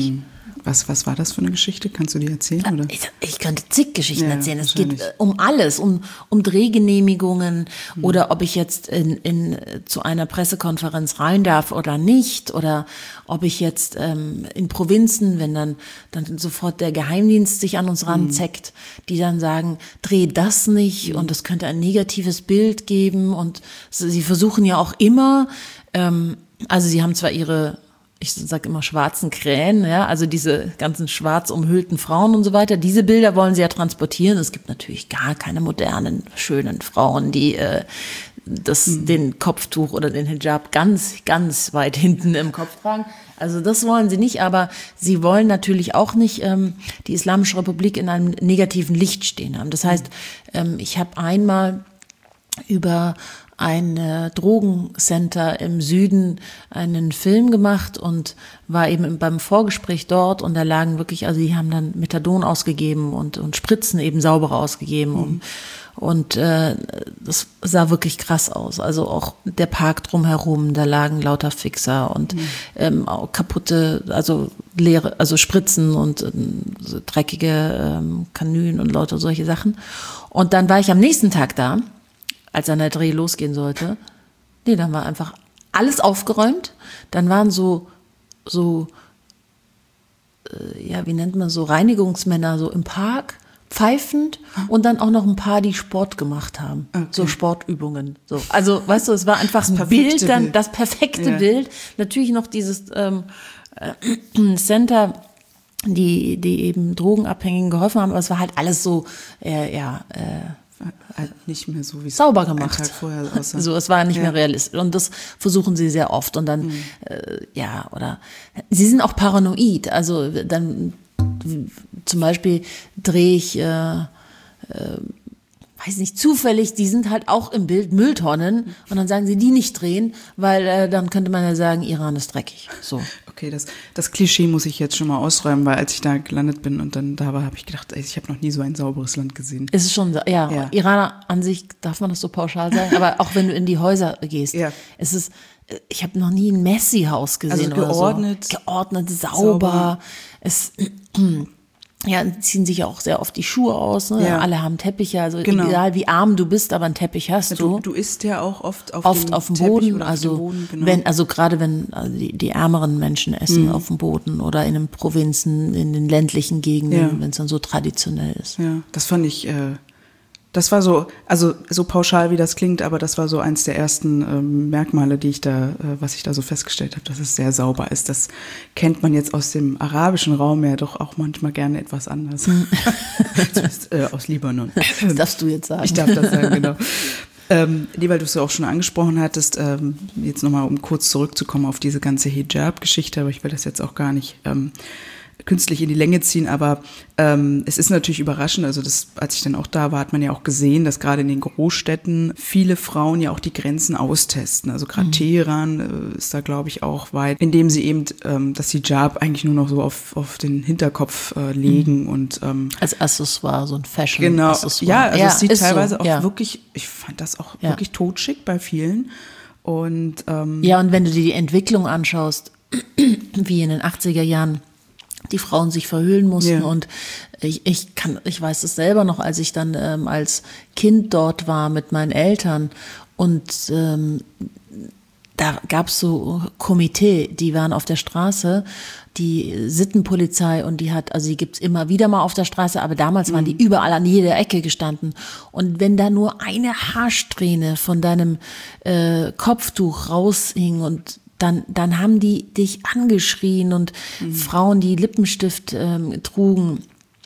Was war das für eine Geschichte? Kannst du die erzählen? Oder? Ich könnte zig Geschichten erzählen. Es geht um alles, um Drehgenehmigungen oder ob ich jetzt zu einer Pressekonferenz rein darf oder nicht, oder ob ich jetzt in Provinzen, wenn dann sofort der Geheimdienst sich an uns ranzeckt, die dann sagen, dreh das nicht und es könnte ein negatives Bild geben, und sie versuchen ja auch immer, also sie haben zwar ihre, ich sage immer schwarzen Krähen, ja, also diese ganzen schwarz umhüllten Frauen und so weiter, diese Bilder wollen sie ja transportieren. Es gibt natürlich gar keine modernen, schönen Frauen, die den Kopftuch oder den Hijab ganz, ganz weit hinten im Kopf tragen. Also das wollen sie nicht, aber sie wollen natürlich auch nicht die Islamische Republik in einem negativen Licht stehen haben. Das heißt, ich habe einmal über ein Drogencenter im Süden einen Film gemacht und war eben beim Vorgespräch dort, und da lagen wirklich, also die haben dann Methadon ausgegeben und Spritzen eben sauberer ausgegeben. Und das sah wirklich krass aus. Also auch der Park drumherum, da lagen lauter Fixer und auch kaputte, also leere, also Spritzen und so dreckige Kanülen und lauter solche Sachen. Und dann war ich am nächsten Tag da, als dann der Dreh losgehen sollte. Nee, dann war einfach alles aufgeräumt. Dann waren wie nennt man so, Reinigungsmänner so im Park, pfeifend, und dann auch noch ein paar, die Sport gemacht haben. Okay. So Sportübungen. So. Also, weißt du, es war einfach ein Bild, dann das perfekte Bild. Natürlich noch dieses Center, die eben Drogenabhängigen geholfen haben, aber es war halt alles so, halt nicht mehr so, wie es sauber gemacht. Tag vorher aussah. So, es war nicht mehr realistisch. Und das versuchen sie sehr oft. Und dann, oder sie sind auch paranoid. Also dann zum Beispiel drehe ich, weiß nicht, zufällig, die sind halt auch im Bild Mülltonnen, und dann sagen sie, die nicht drehen, weil dann könnte man ja sagen, Iran ist dreckig. So. Okay, das Klischee muss ich jetzt schon mal ausräumen, weil als ich da gelandet bin und dann da war, habe ich gedacht, ich habe noch nie so ein sauberes Land gesehen. Es ist schon, ja. Iraner an sich, darf man das so pauschal sagen, aber auch wenn du in die Häuser gehst, es ist, ich habe noch nie ein Messi-Haus gesehen, also geordnet, oder so. Geordnet, sauber. Es ziehen sich ja auch sehr oft die Schuhe aus. Ne? Ja. Alle haben Teppiche, also egal wie arm du bist, aber einen Teppich hast du. Du isst ja auch oft auf dem Boden, also gerade wenn die ärmeren Menschen essen auf dem Boden oder in den Provinzen, in den ländlichen Gegenden, wenn es dann so traditionell ist. Ja, das fand ich. Das war so, also so pauschal wie das klingt, aber das war so eins der ersten Merkmale, was ich da so festgestellt habe, dass es sehr sauber ist. Das kennt man jetzt aus dem arabischen Raum ja doch auch manchmal gerne etwas anders. Aus Libanon. Das darfst du jetzt sagen. Ich darf das sagen, genau. Weil du es ja auch schon angesprochen hattest, jetzt nochmal, um kurz zurückzukommen auf diese ganze Hijab-Geschichte, aber ich will das jetzt auch gar nicht künstlich in die Länge ziehen, aber es ist natürlich überraschend, also als ich dann auch da war, hat man ja auch gesehen, dass gerade in den Großstädten viele Frauen ja auch die Grenzen austesten, also gerade Teheran ist da, glaube ich, auch weit, indem sie eben das Hijab eigentlich nur noch so auf den Hinterkopf legen und als Accessoire, so ein Fashion. Genau, Accessoire. Ja, also es sieht teilweise so, auch wirklich, ich fand das auch wirklich totschick bei vielen. Und und wenn du dir die Entwicklung anschaust, wie in den 80er Jahren die Frauen sich verhüllen mussten, und ich weiß es selber noch, als ich dann als Kind dort war mit meinen Eltern, und da gab's so Komitee, die waren auf der Straße, die Sittenpolizei, und die gibt's immer wieder mal auf der Straße, aber damals waren die überall an jeder Ecke gestanden. Und wenn da nur eine Haarsträhne von deinem Kopftuch raushing, und dann haben die dich angeschrien, und Frauen, die Lippenstift trugen,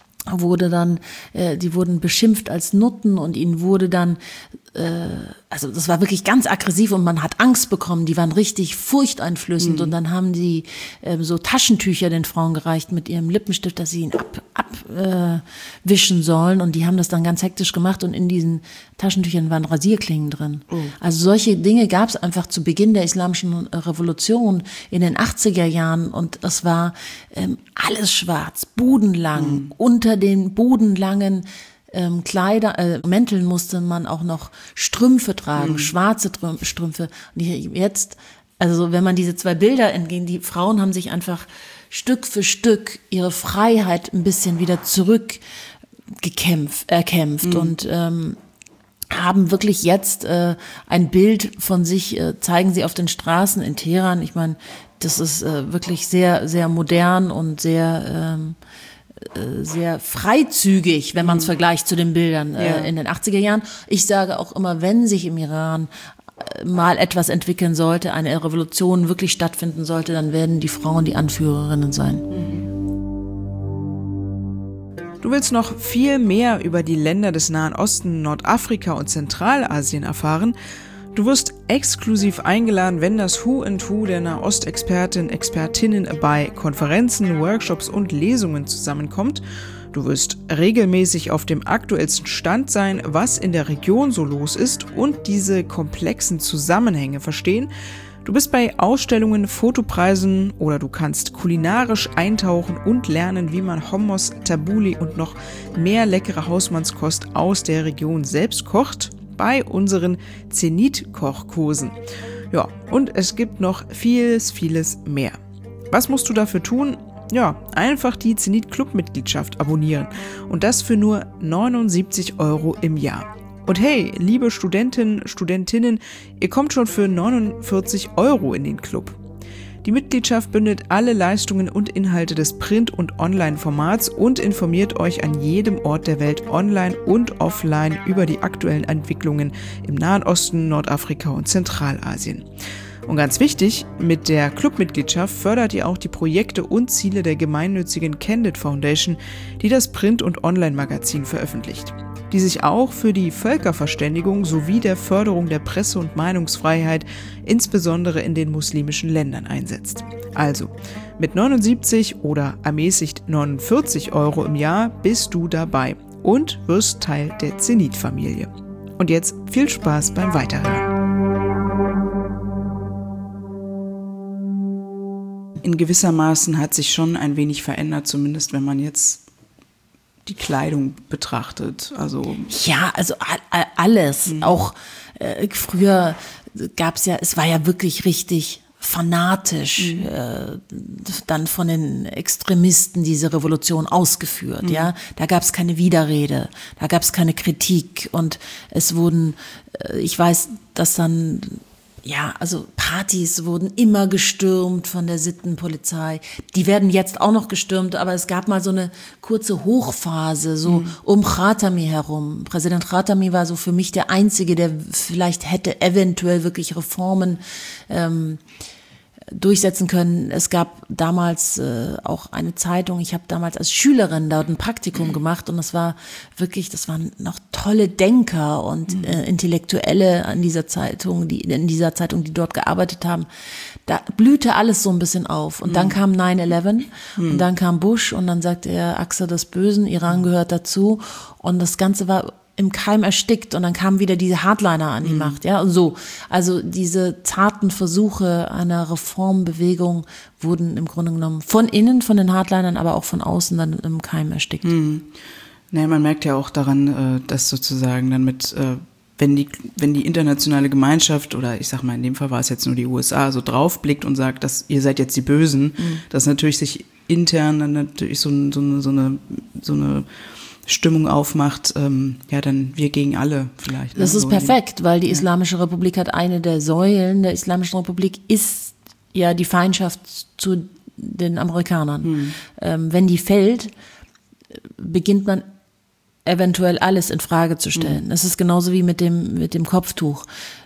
die wurden beschimpft als Nutten, und ihnen wurde dann, also das war wirklich ganz aggressiv, und man hat Angst bekommen, die waren richtig furchteinflößend, und dann haben die so Taschentücher den Frauen gereicht mit ihrem Lippenstift, dass sie ihn abwischen sollen, und die haben das dann ganz hektisch gemacht, und in diesen Taschentüchern waren Rasierklingen drin. Also solche Dinge gab es einfach zu Beginn der Islamischen Revolution in den 80er Jahren, und es war alles schwarz, budenlang, unter den budenlangen Mänteln musste man auch noch Strümpfe tragen, schwarze Strümpfe. Und jetzt, also wenn man diese zwei Bilder entgehen, die Frauen haben sich einfach Stück für Stück ihre Freiheit ein bisschen wieder erkämpft und haben wirklich jetzt ein Bild von sich, zeigen sie auf den Straßen in Teheran. Ich meine, das ist wirklich sehr, sehr modern und sehr freizügig, wenn man es vergleicht zu den Bildern in den 80er Jahren. Ich sage auch immer, wenn sich im Iran mal etwas entwickeln sollte, eine Revolution wirklich stattfinden sollte, dann werden die Frauen die Anführerinnen sein. Du willst noch viel mehr über die Länder des Nahen Osten, Nordafrika und Zentralasien erfahren? Du wirst exklusiv eingeladen, wenn das Who and Who der Expertinnen bei Konferenzen, Workshops und Lesungen zusammenkommt. Du wirst regelmäßig auf dem aktuellsten Stand sein, was in der Region so los ist und diese komplexen Zusammenhänge verstehen. Du bist bei Ausstellungen, Fotopreisen oder du kannst kulinarisch eintauchen und lernen, wie man Hummus, Tabbouleh und noch mehr leckere Hausmannskost aus der Region selbst kocht bei unseren Zenit-Kochkursen. Ja, und es gibt noch vieles, vieles mehr. Was musst du dafür tun? Ja, einfach die Zenit-Club-Mitgliedschaft abonnieren und das für nur 79 € im Jahr. Und hey, liebe Studentinnen, ihr kommt schon für 49 € in den Club. Die Mitgliedschaft bündelt alle Leistungen und Inhalte des Print- und Online-Formats und informiert euch an jedem Ort der Welt online und offline über die aktuellen Entwicklungen im Nahen Osten, Nordafrika und Zentralasien. Und ganz wichtig, mit der Clubmitgliedschaft fördert ihr auch die Projekte und Ziele der gemeinnützigen Candid Foundation, die das Print- und Online-Magazin veröffentlicht, die sich auch für die Völkerverständigung sowie der Förderung der Presse- und Meinungsfreiheit, insbesondere in den muslimischen Ländern, einsetzt. Also, mit 79 oder ermäßigt 49 € im Jahr bist du dabei und wirst Teil der Zenit-Familie. Und jetzt viel Spaß beim Weiterhören. In gewissermaßen hat sich schon ein wenig verändert, zumindest wenn man jetzt die Kleidung betrachtet. Also alles. Auch früher gab's ja, es war ja wirklich richtig fanatisch dann von den Extremisten diese Revolution ausgeführt. Ja, da gab's keine Widerrede, da gab's keine Kritik und es wurden, ich weiß, dass dann Partys wurden immer gestürmt von der Sittenpolizei. Die werden jetzt auch noch gestürmt, aber es gab mal so eine kurze Hochphase, so um Khatami herum. Präsident Khatami war so für mich der Einzige, der vielleicht hätte eventuell wirklich Reformen durchsetzen können. Es gab damals auch eine Zeitung, ich habe damals als Schülerin dort ein Praktikum gemacht und das waren noch tolle Denker und Intellektuelle in dieser Zeitung, die dort gearbeitet haben. Da blühte alles so ein bisschen auf und dann kam 9/11 und dann kam Bush und dann sagte er, Achse des Bösen, Iran gehört dazu und das Ganze war im Keim erstickt und dann kamen wieder diese Hardliner an die Macht, ja, und so. Also diese zarten Versuche einer Reformbewegung wurden im Grunde genommen von innen, von den Hardlinern, aber auch von außen dann im Keim erstickt. Naja, man merkt ja auch daran, dass sozusagen dann wenn die internationale Gemeinschaft, oder ich sag mal, in dem Fall war es jetzt nur die USA, so draufblickt und sagt, dass ihr seid jetzt die Bösen, dass natürlich sich intern dann natürlich so eine Stimmung aufmacht, dann wir gegen alle vielleicht. Das ist perfekt, weil die Islamische Republik hat eine der Säulen der Islamischen Republik ist ja die Feindschaft zu den Amerikanern. Wenn die fällt, beginnt man eventuell alles in Frage zu stellen. Das ist genauso wie mit dem Kopftuch.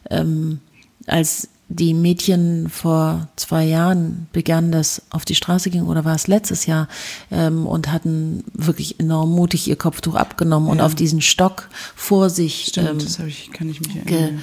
Als die Mädchen vor 2 Jahren begannen, das auf die Straße ging, oder war es letztes Jahr, und hatten wirklich enorm mutig ihr Kopftuch abgenommen und auf diesen Stock vor sich kann ich mich erinnern.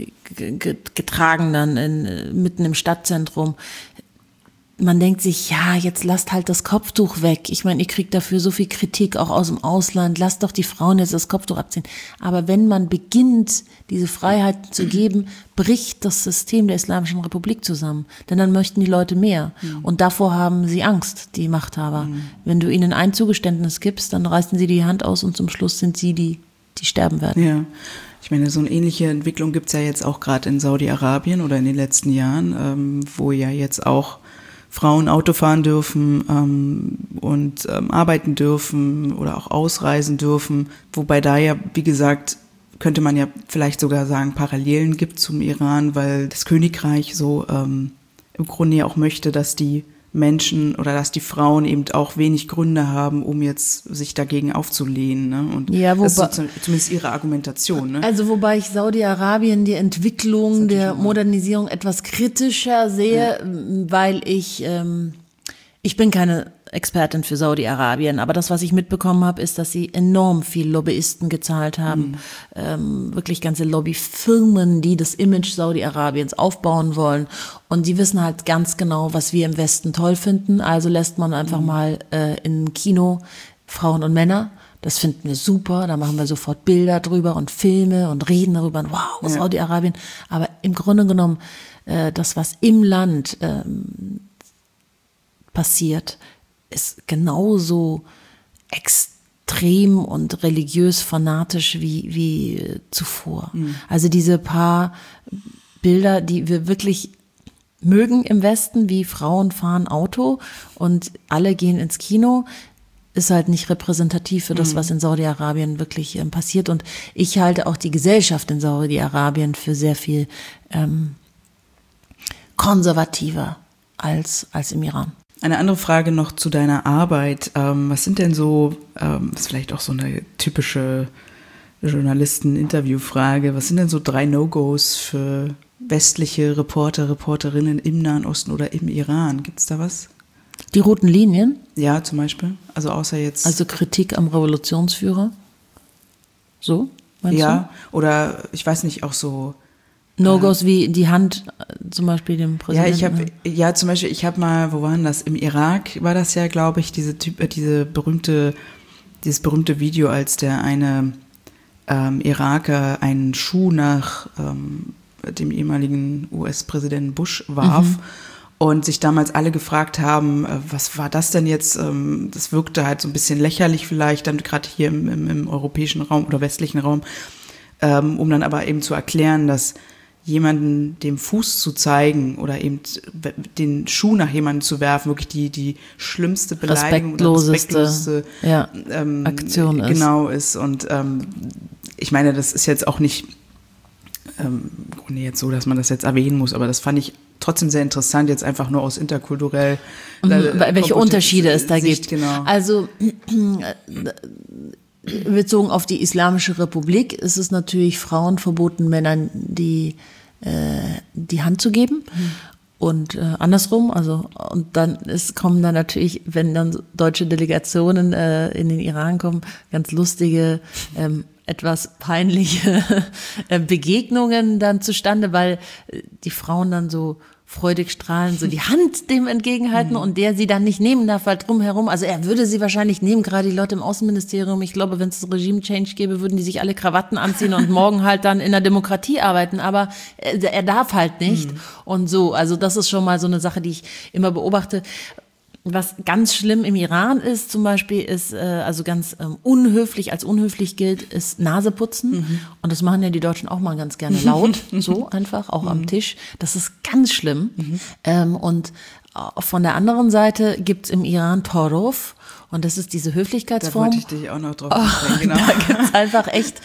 Getragen dann mitten im Stadtzentrum. Man denkt sich, ja, jetzt lasst halt das Kopftuch weg. Ich meine, ihr kriegt dafür so viel Kritik, auch aus dem Ausland. Lasst doch die Frauen jetzt das Kopftuch abziehen. Aber wenn man beginnt, diese Freiheit zu geben, bricht das System der Islamischen Republik zusammen. Denn dann möchten die Leute mehr. Und davor haben sie Angst, die Machthaber. Wenn du ihnen ein Zugeständnis gibst, dann reißen sie die Hand aus und zum Schluss sind sie die sterben werden. Ja. Ich meine, so eine ähnliche Entwicklung gibt's ja jetzt auch gerade in Saudi-Arabien oder in den letzten Jahren, wo ja jetzt auch Frauen Auto fahren dürfen und arbeiten dürfen oder auch ausreisen dürfen. Wobei da ja, wie gesagt, könnte man ja vielleicht sogar sagen, Parallelen gibt zum Iran, weil das Königreich so im Grunde ja auch möchte, dass die Menschen oder dass die Frauen eben auch wenig Gründe haben, um jetzt sich dagegen aufzulehnen. Ne? Und ja, das ist so zumindest ihre Argumentation. Ne? Also wobei ich Saudi-Arabien die Entwicklung der Modernisierung etwas kritischer sehe, weil ich bin keine Expertin für Saudi-Arabien, aber das, was ich mitbekommen habe, ist, dass sie enorm viel Lobbyisten gezahlt haben, wirklich ganze Lobbyfirmen, die das Image Saudi-Arabiens aufbauen wollen, und die wissen halt ganz genau, was wir im Westen toll finden, also lässt man einfach mal in Kino Frauen und Männer. Das finden wir super, da machen wir sofort Bilder drüber und Filme und reden darüber, und wow, Saudi-Arabien, aber im Grunde genommen das, was im Land passiert, ist genauso extrem und religiös fanatisch wie zuvor. Also diese paar Bilder, die wir wirklich mögen im Westen, wie Frauen fahren Auto und alle gehen ins Kino, ist halt nicht repräsentativ für das, was in Saudi-Arabien wirklich passiert. Und ich halte auch die Gesellschaft in Saudi-Arabien für sehr viel konservativer als im Iran. Eine andere Frage noch zu deiner Arbeit. Was sind denn so, ist vielleicht auch so eine typische Journalisten-Interview-Frage, was sind denn so 3 No-Gos für westliche Reporter, Reporterinnen im Nahen Osten oder im Iran? Gibt's da was? Die roten Linien? Ja, zum Beispiel. Also außer jetzt... Also Kritik am Revolutionsführer? So, meinst du? Oder ich weiß nicht, auch so... No-Gos wie die Hand zum Beispiel dem Präsidenten. Zum Beispiel, ich habe mal, wo waren das? Im Irak war das ja, glaube ich, dieses berühmte Video, als der eine Iraker einen Schuh nach dem ehemaligen US-Präsidenten Bush warf und sich damals alle gefragt haben, was war das denn jetzt? Das wirkte halt so ein bisschen lächerlich vielleicht, dann gerade hier im europäischen Raum oder westlichen Raum, um dann aber eben zu erklären, dass jemanden dem Fuß zu zeigen oder eben den Schuh nach jemandem zu werfen, wirklich die schlimmste Beleidigung oder respektloseste Aktion ist. Genau ist. Und ich meine, das ist jetzt auch nicht im Grunde jetzt so, dass man das jetzt erwähnen muss, aber das fand ich trotzdem sehr interessant, jetzt einfach nur aus interkulturell. Welche Unterschiede es da gibt. Genau. Also bezogen auf die Islamische Republik ist es natürlich Frauen verboten, Männern die Hand zu geben. Und andersrum, also und dann kommen dann natürlich, wenn dann deutsche Delegationen in den Iran kommen, ganz lustige, etwas peinliche Begegnungen dann zustande, weil die Frauen dann so freudig strahlend so die Hand dem entgegenhalten und der sie dann nicht nehmen darf, halt drumherum. Also er würde sie wahrscheinlich nehmen, gerade die Leute im Außenministerium. Ich glaube, wenn es Regime-Change gäbe, würden die sich alle Krawatten anziehen und morgen halt dann in der Demokratie arbeiten. Aber er darf halt nicht. Und so, also das ist schon mal so eine Sache, die ich immer beobachte. Was ganz schlimm im Iran ist zum Beispiel, ist also ganz unhöflich, als unhöflich gilt, ist Naseputzen. Und das machen ja die Deutschen auch mal ganz gerne laut, so einfach, auch am Tisch. Das ist ganz schlimm. Und von der anderen Seite gibt's im Iran Toruf. Und das ist diese Höflichkeitsform. Da wollte ich dich auch noch drauf ansprechen, genau. Da gibt's einfach echt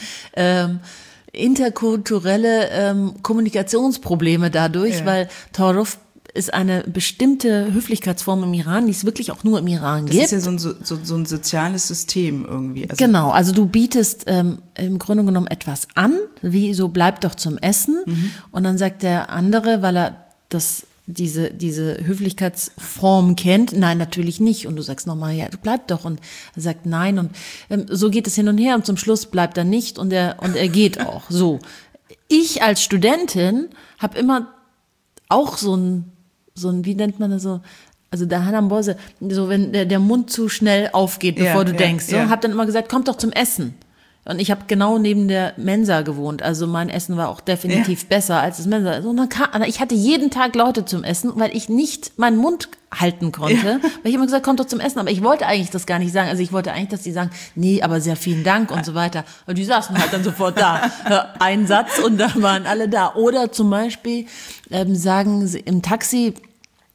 interkulturelle Kommunikationsprobleme dadurch, weil Toruf ist eine bestimmte Höflichkeitsform im Iran, die es wirklich auch nur im Iran gibt. Das ist ja so ein soziales System irgendwie. Also genau, also du bietest im Grunde genommen etwas an, wie so bleib doch zum Essen. Und dann sagt der andere, weil er diese Höflichkeitsform kennt, nein, natürlich nicht. Und du sagst nochmal, ja, bleib doch. Und er sagt nein. Und so geht es hin und her. Und zum Schluss bleibt er nicht und er geht auch. So. Ich als Studentin habe immer auch so ein, wie nennt man das so, also der Hanam Bose, so wenn der Mund zu schnell aufgeht, bevor du denkst. So, hab dann immer gesagt, kommt doch zum Essen. Und ich habe genau neben der Mensa gewohnt, also mein Essen war auch definitiv besser als das Mensa. Also ich hatte jeden Tag Leute zum Essen, weil ich nicht meinen Mund halten konnte, weil ich immer gesagt, kommt doch zum Essen, aber ich wollte eigentlich das gar nicht sagen. Also ich wollte eigentlich, dass die sagen, nee, aber sehr vielen Dank und so weiter. Und die saßen halt dann sofort da. Ein Satz und dann waren alle da. Oder zum Beispiel sagen sie im Taxi,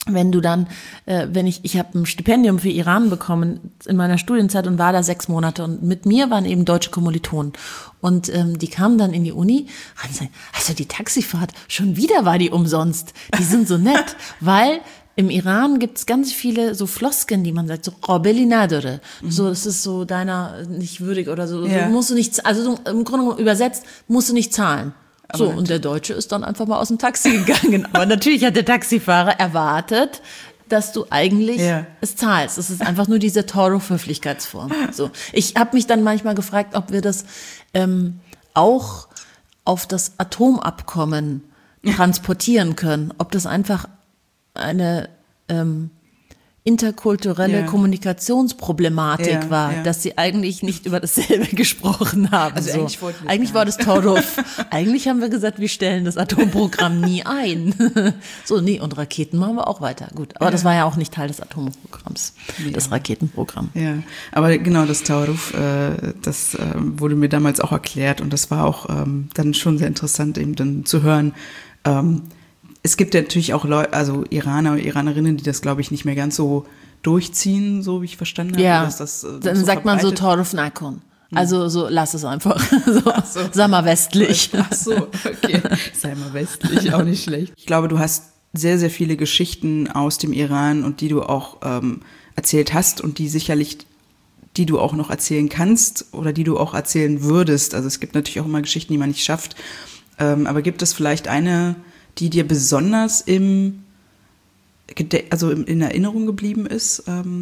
wenn du dann, ich habe ein Stipendium für Iran bekommen in meiner Studienzeit und war da 6 Monate und mit mir waren eben deutsche Kommilitonen und die kamen dann in die Uni und sagen, also die Taxifahrt, schon wieder war die umsonst, die sind so nett, weil im Iran gibt's ganz viele so Floskeln, die man sagt, so Robeli Nadere, so es ist so deiner nicht würdig oder so, so musst du nicht, also so, im Grunde genommen übersetzt, musst du nicht zahlen. So, und der Deutsche ist dann einfach mal aus dem Taxi gegangen. Aber natürlich hat der Taxifahrer erwartet, dass du eigentlich es zahlst. Es ist einfach nur diese Toro-Höflichkeitsform. So. Ich habe mich dann manchmal gefragt, ob wir das auch auf das Atomabkommen transportieren können. Ob das einfach eine interkulturelle Kommunikationsproblematik war, dass sie eigentlich nicht über dasselbe gesprochen haben. Also so. Eigentlich war das Toruf. Eigentlich haben wir gesagt, wir stellen das Atomprogramm nie ein. So, nee, und Raketen machen wir auch weiter. Gut, aber das war ja auch nicht Teil des Atomprogramms, das Raketenprogramm. Ja, aber genau, das Toruf, das wurde mir damals auch erklärt und das war auch dann schon sehr interessant, eben dann zu hören. Es gibt ja natürlich auch Leute, also Iraner, Iranerinnen, die das, glaube ich, nicht mehr ganz so durchziehen, so wie ich verstanden habe. Ja, dass das, dann so sagt man so Toruf Nakon. Also so, lass es einfach. So. Sag mal westlich. Ach so, okay. Sei mal westlich, auch nicht schlecht. Ich glaube, du hast sehr, sehr viele Geschichten aus dem Iran und die du auch erzählt hast und die du auch noch erzählen kannst oder die du auch erzählen würdest. Also es gibt natürlich auch immer Geschichten, die man nicht schafft. Aber gibt es vielleicht eine, die dir besonders in Erinnerung geblieben ist?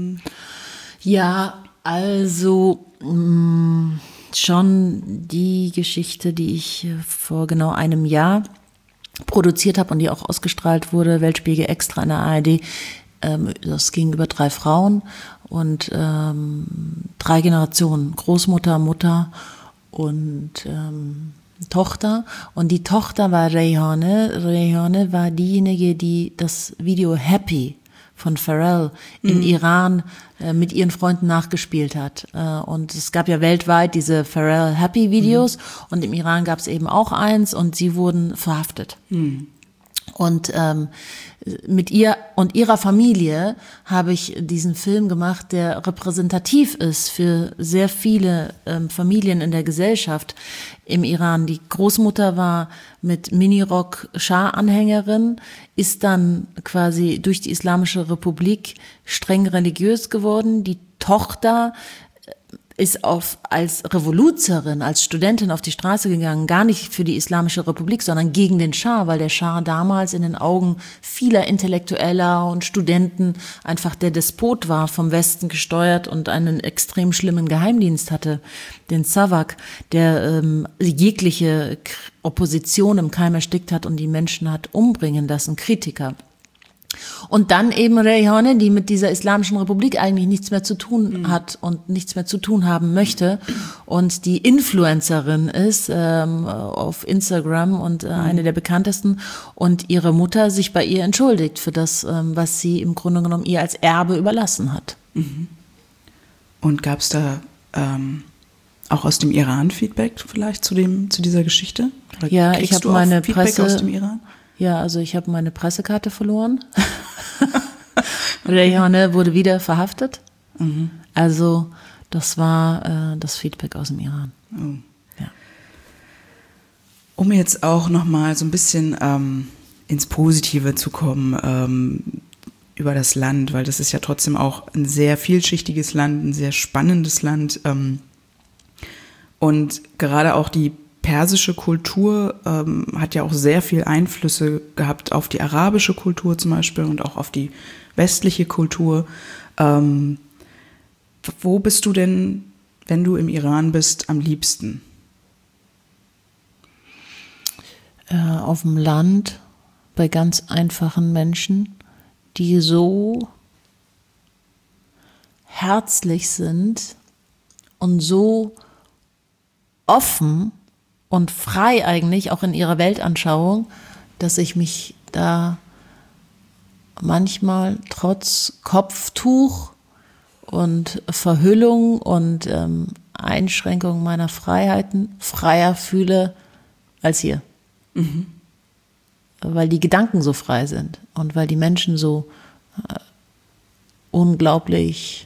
Ja, also schon die Geschichte, die ich vor genau einem Jahr produziert habe und die auch ausgestrahlt wurde, Weltspiegel Extra in der ARD. Das ging über 3 Frauen und 3 Generationen, Großmutter, Mutter und Tochter. Und die Tochter war Rayhane. Rayhane war diejenige, die das Video Happy von Pharrell im Iran mit ihren Freunden nachgespielt hat. Und es gab ja weltweit diese Pharrell Happy Videos und im Iran gab es eben auch eins und sie wurden verhaftet. Und mit ihr und ihrer Familie habe ich diesen Film gemacht, der repräsentativ ist für sehr viele Familien in der Gesellschaft im Iran. Die Großmutter war mit Minirock Schah-Anhängerin, ist dann quasi durch die Islamische Republik streng religiös geworden. Die Tochter ist als Revoluzerin, als Studentin auf die Straße gegangen, gar nicht für die Islamische Republik, sondern gegen den Schah, weil der Schah damals in den Augen vieler Intellektueller und Studenten einfach der Despot war, vom Westen gesteuert und einen extrem schlimmen Geheimdienst hatte, den Savak, der jegliche Opposition im Keim erstickt hat und die Menschen hat umbringen lassen, Kritiker. Und dann eben Rayhane, die mit dieser Islamischen Republik eigentlich nichts mehr zu tun hat und nichts mehr zu tun haben möchte und die Influencerin ist auf Instagram und eine der bekanntesten und ihre Mutter sich bei ihr entschuldigt für das, was sie im Grunde genommen ihr als Erbe überlassen hat. Und gab es da auch aus dem Iran Feedback vielleicht zu dieser Geschichte? Oder ja, ich habe meine Feedback aus dem Iran? Ja, also ich habe meine Pressekarte verloren. Rayhane wurde wieder verhaftet. Also das war das Feedback aus dem Iran. Ja. Um jetzt auch nochmal so ein bisschen ins Positive zu kommen über das Land, weil das ist ja trotzdem auch ein sehr vielschichtiges Land, ein sehr spannendes Land. Und gerade auch die persische Kultur hat ja auch sehr viel Einflüsse gehabt auf die arabische Kultur zum Beispiel und auch auf die westliche Kultur. Wo bist du denn, wenn du im Iran bist, am liebsten? Auf dem Land, bei ganz einfachen Menschen, die so herzlich sind und so offen und frei eigentlich, auch in ihrer Weltanschauung, dass ich mich da manchmal trotz Kopftuch und Verhüllung und Einschränkung meiner Freiheiten freier fühle als hier. Weil die Gedanken so frei sind und weil die Menschen so unglaublich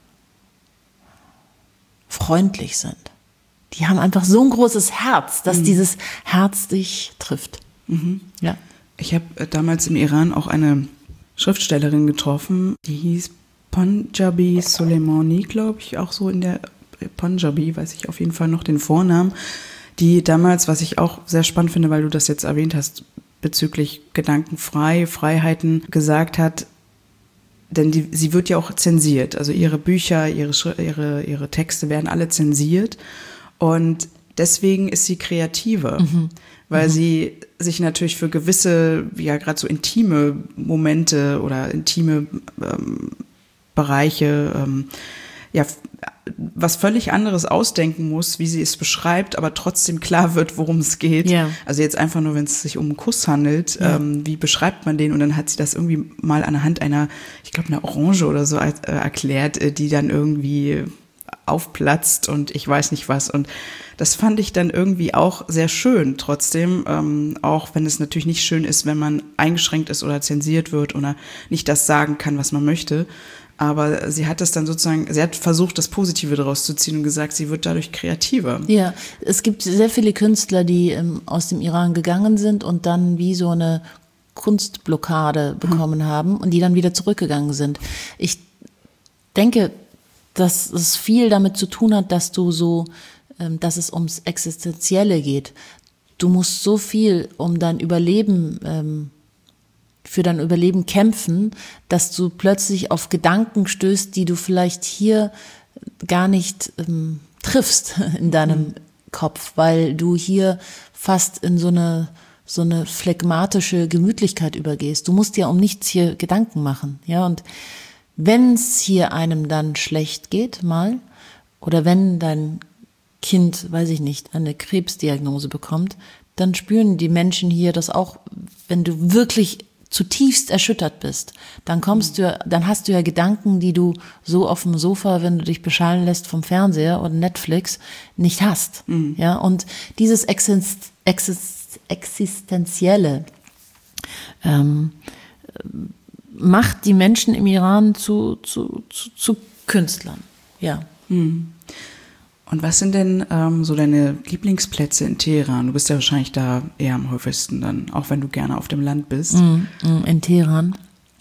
freundlich sind. Die haben einfach so ein großes Herz, dass dieses Herz dich trifft. Ja. Ich habe damals im Iran auch eine Schriftstellerin getroffen, die hieß Punjabi Soleimani, glaube ich, auch so in der Punjabi, weiß ich auf jeden Fall noch den Vornamen, die damals, was ich auch sehr spannend finde, weil du das jetzt erwähnt hast, bezüglich Freiheiten gesagt hat, denn sie wird ja auch zensiert, also ihre Bücher, ihre Texte werden alle zensiert und deswegen ist sie kreativer, weil sie sich natürlich für gewisse, ja gerade so intime Momente oder intime Bereiche, was völlig anderes ausdenken muss, wie sie es beschreibt, aber trotzdem klar wird, worum es geht. Ja. Also jetzt einfach nur, wenn es sich um einen Kuss handelt, wie beschreibt man den? Und dann hat sie das irgendwie mal anhand einer, ich glaube, einer Orange oder so erklärt, die dann irgendwie aufplatzt und ich weiß nicht was. Und das fand ich dann irgendwie auch sehr schön trotzdem, auch wenn es natürlich nicht schön ist, wenn man eingeschränkt ist oder zensiert wird oder nicht das sagen kann, was man möchte. Aber sie hat es dann sozusagen, sie hat versucht, das Positive daraus zu ziehen und gesagt, sie wird dadurch kreativer. Ja, es gibt sehr viele Künstler, die aus dem Iran gegangen sind und dann wie so eine Kunstblockade bekommen haben und die dann wieder zurückgegangen sind. Ich denke, dass es viel damit zu tun hat, dass es ums Existenzielle geht. Du musst so viel um dein Überleben für dein Überleben kämpfen, dass du plötzlich auf Gedanken stößt, die du vielleicht hier gar nicht triffst in deinem Kopf, weil du hier fast in so eine phlegmatische Gemütlichkeit übergehst. Du musst dir um nichts hier Gedanken machen, ja, und wenn es hier einem dann schlecht geht mal oder wenn dein Kind, weiß ich nicht, eine Krebsdiagnose bekommt, dann spüren die Menschen hier das auch, wenn du wirklich zutiefst erschüttert bist, dann hast du ja Gedanken, die du so auf dem Sofa, wenn du dich beschallen lässt vom Fernseher oder Netflix, nicht hast. Ja, und dieses Existenzielle macht die Menschen im Iran zu Künstlern. Ja. Und was sind denn so deine Lieblingsplätze in Teheran? Du bist ja wahrscheinlich da eher am häufigsten dann, auch wenn du gerne auf dem Land bist. In Teheran.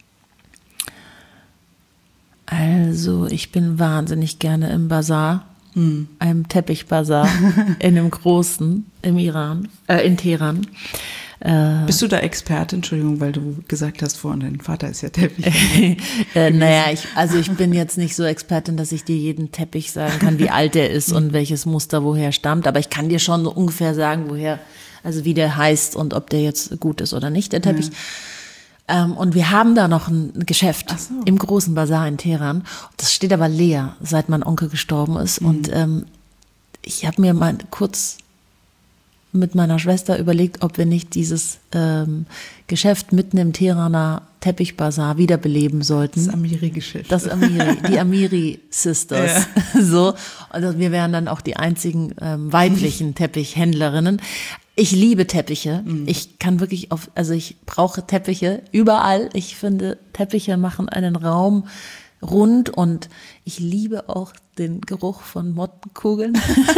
Also ich bin wahnsinnig gerne im Bazar, einem Teppichbazar in einem großen im Iran, in Teheran. Bist du da Experte? Entschuldigung, weil du gesagt hast vorhin, dein Vater ist ja Teppich. Ich bin jetzt nicht so Expertin, dass ich dir jeden Teppich sagen kann, wie alt der ist und welches Muster woher stammt. Aber ich kann dir schon so ungefähr sagen, wie der heißt und ob der jetzt gut ist oder nicht, der Teppich. Und wir haben da noch ein Geschäft im großen Bazar in Teheran. Das steht aber leer, seit mein Onkel gestorben ist. Und ich habe mir mal kurz mit meiner Schwester überlegt, ob wir nicht dieses Geschäft mitten im Teheraner Teppichbazar wiederbeleben sollten. Das Amiri-Geschäft. Die Amiri-Sisters. Ja. So. Also wir wären dann auch die einzigen weiblichen Teppichhändlerinnen. Ich liebe Teppiche. Ich kann wirklich ich brauche Teppiche überall. Ich finde, Teppiche machen einen Raum rund und ich liebe auch den Geruch von Mottenkugeln.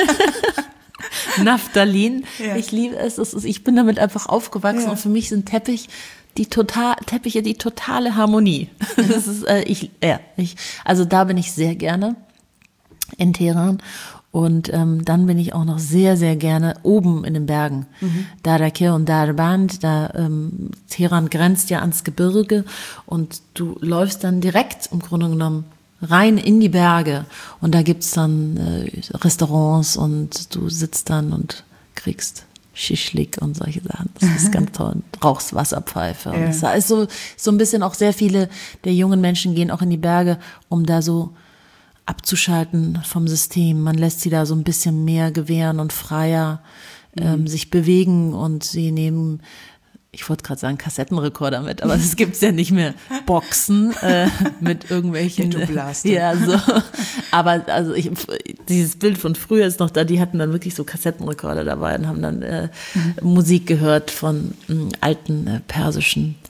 Naphthalin. Ja. Ich liebe es. Ich bin damit einfach aufgewachsen und für mich sind Teppiche die totale Harmonie. Das ist, also da bin ich sehr gerne in Teheran und dann bin ich auch noch sehr, sehr gerne oben in den Bergen. Darakir und Darband, Teheran grenzt ja ans Gebirge und du läufst dann direkt im Grunde genommen rein in die Berge und da gibt's dann Restaurants und du sitzt dann und kriegst Schischlik und solche Sachen. Das ist ganz toll. Rauchst Wasserpfeife. Ja. Und das ist so ein bisschen auch sehr viele der jungen Menschen gehen auch in die Berge, um da so abzuschalten vom System. Man lässt sie da so ein bisschen mehr gewähren und freier sich bewegen und sie nehmen, ich wollte gerade sagen Kassettenrekorder mit, aber das gibt's ja nicht mehr. Boxen mit irgendwelchen. Ja, so. Aber dieses Bild von früher ist noch da, die hatten dann wirklich so Kassettenrekorder dabei und haben dann Musik gehört von alten persischen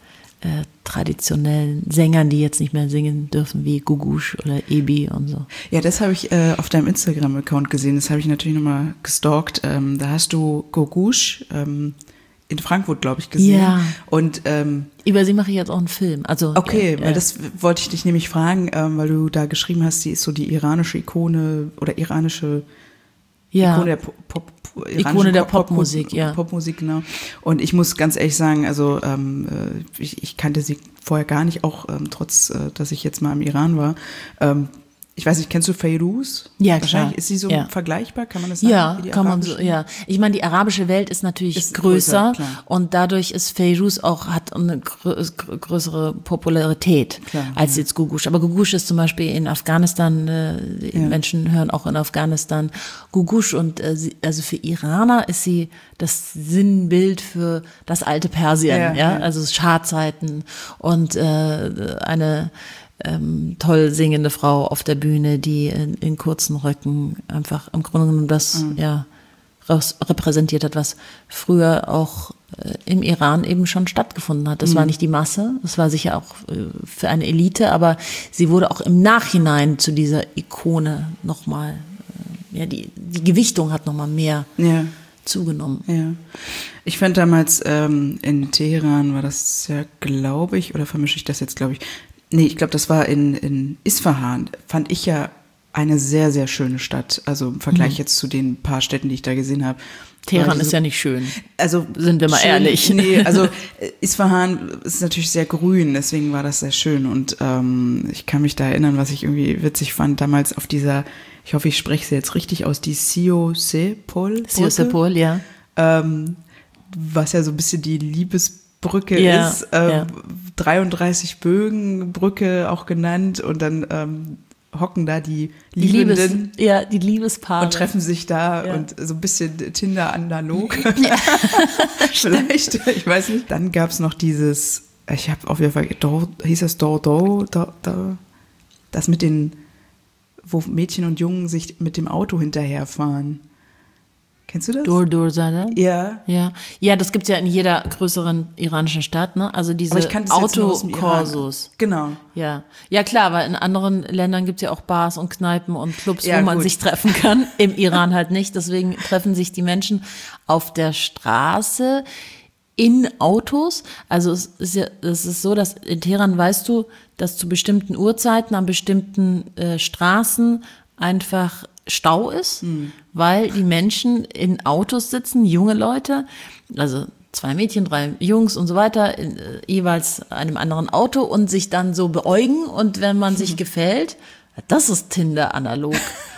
traditionellen Sängern, die jetzt nicht mehr singen dürfen, wie Gugusch oder Ebi und so. Ja, das habe ich auf deinem Instagram-Account gesehen. Das habe ich natürlich nochmal gestalkt. Da hast du Gugusch in Frankfurt, glaube ich, gesehen. Ja. Und über sie mache ich jetzt auch einen Film. Also okay, weil das wollte ich dich nämlich fragen, weil du da geschrieben hast, sie ist so die iranische Ikone oder iranische Ikone der Ikone der Popmusik, ja. Popmusik, genau. Und ich muss ganz ehrlich sagen, also ich kannte sie vorher gar nicht, auch trotz, dass ich jetzt mal im Iran war. Ich weiß nicht, kennst du Fairuz? Ja, wahrscheinlich. Klar. Ist sie so vergleichbar, kann man das sagen? Ja, kann man so, ja. Ich meine, die arabische Welt ist natürlich größer und dadurch ist Fairuz hat eine größere Popularität als jetzt Gugusch. Aber Gugusch ist zum Beispiel in Afghanistan, die Menschen hören auch in Afghanistan Gugusch und also für Iraner ist sie das Sinnbild für das alte Persien, also Schahzeiten und eine toll singende Frau auf der Bühne, die in kurzen Röcken einfach im Grunde genommen das repräsentiert hat, was früher auch im Iran eben schon stattgefunden hat. Das war nicht die Masse, das war sicher auch für eine Elite, aber sie wurde auch im Nachhinein zu dieser Ikone nochmal, die Gewichtung hat nochmal mehr zugenommen. Ja. Ich fand damals in Teheran war das ja, glaube ich, oder vermische ich das jetzt, glaube ich, nee, ich glaube, das war in Isfahan, fand ich ja eine sehr, sehr schöne Stadt. Also im Vergleich jetzt zu den paar Städten, die ich da gesehen habe. Teheran ist ja nicht schön. Also sind wir mal ehrlich. Nee, also Isfahan ist natürlich sehr grün, deswegen war das sehr schön. Und ich kann mich da erinnern, was ich irgendwie witzig fand, damals auf dieser, ich hoffe, ich spreche sie jetzt richtig aus, die Sio-Se-Pol. Sio-Se-Pol, ja. Was ja so ein bisschen die Liebesbrücke ist. 33 Bögen, Brücke auch genannt, und dann hocken da die Liebenden. Die Liebespaare. Und treffen sich da und so ein bisschen Tinder analog. Vielleicht, ich weiß nicht. Dann gab es noch dieses, ich habe auf jeden Fall, hieß das Dordo, das mit den, wo Mädchen und Jungen sich mit dem Auto hinterherfahren. Kennst du das? Dur-Dur-Sada? Ja. Ja, das gibt's ja in jeder größeren iranischen Stadt, ne? Also diese Autokorsos. Genau. Ja, klar, weil in anderen Ländern gibt's ja auch Bars und Kneipen und Clubs, wo man sich treffen kann. Im Iran halt nicht. Deswegen treffen sich die Menschen auf der Straße in Autos. Also es ist so, dass in Teheran weißt du, dass zu bestimmten Uhrzeiten an bestimmten Straßen einfach Stau ist, weil die Menschen in Autos sitzen, junge Leute, also 2 Mädchen, 3 Jungs und so weiter, in jeweils einem anderen Auto und sich dann so beäugen, und wenn man sich gefällt, das ist Tinder analog,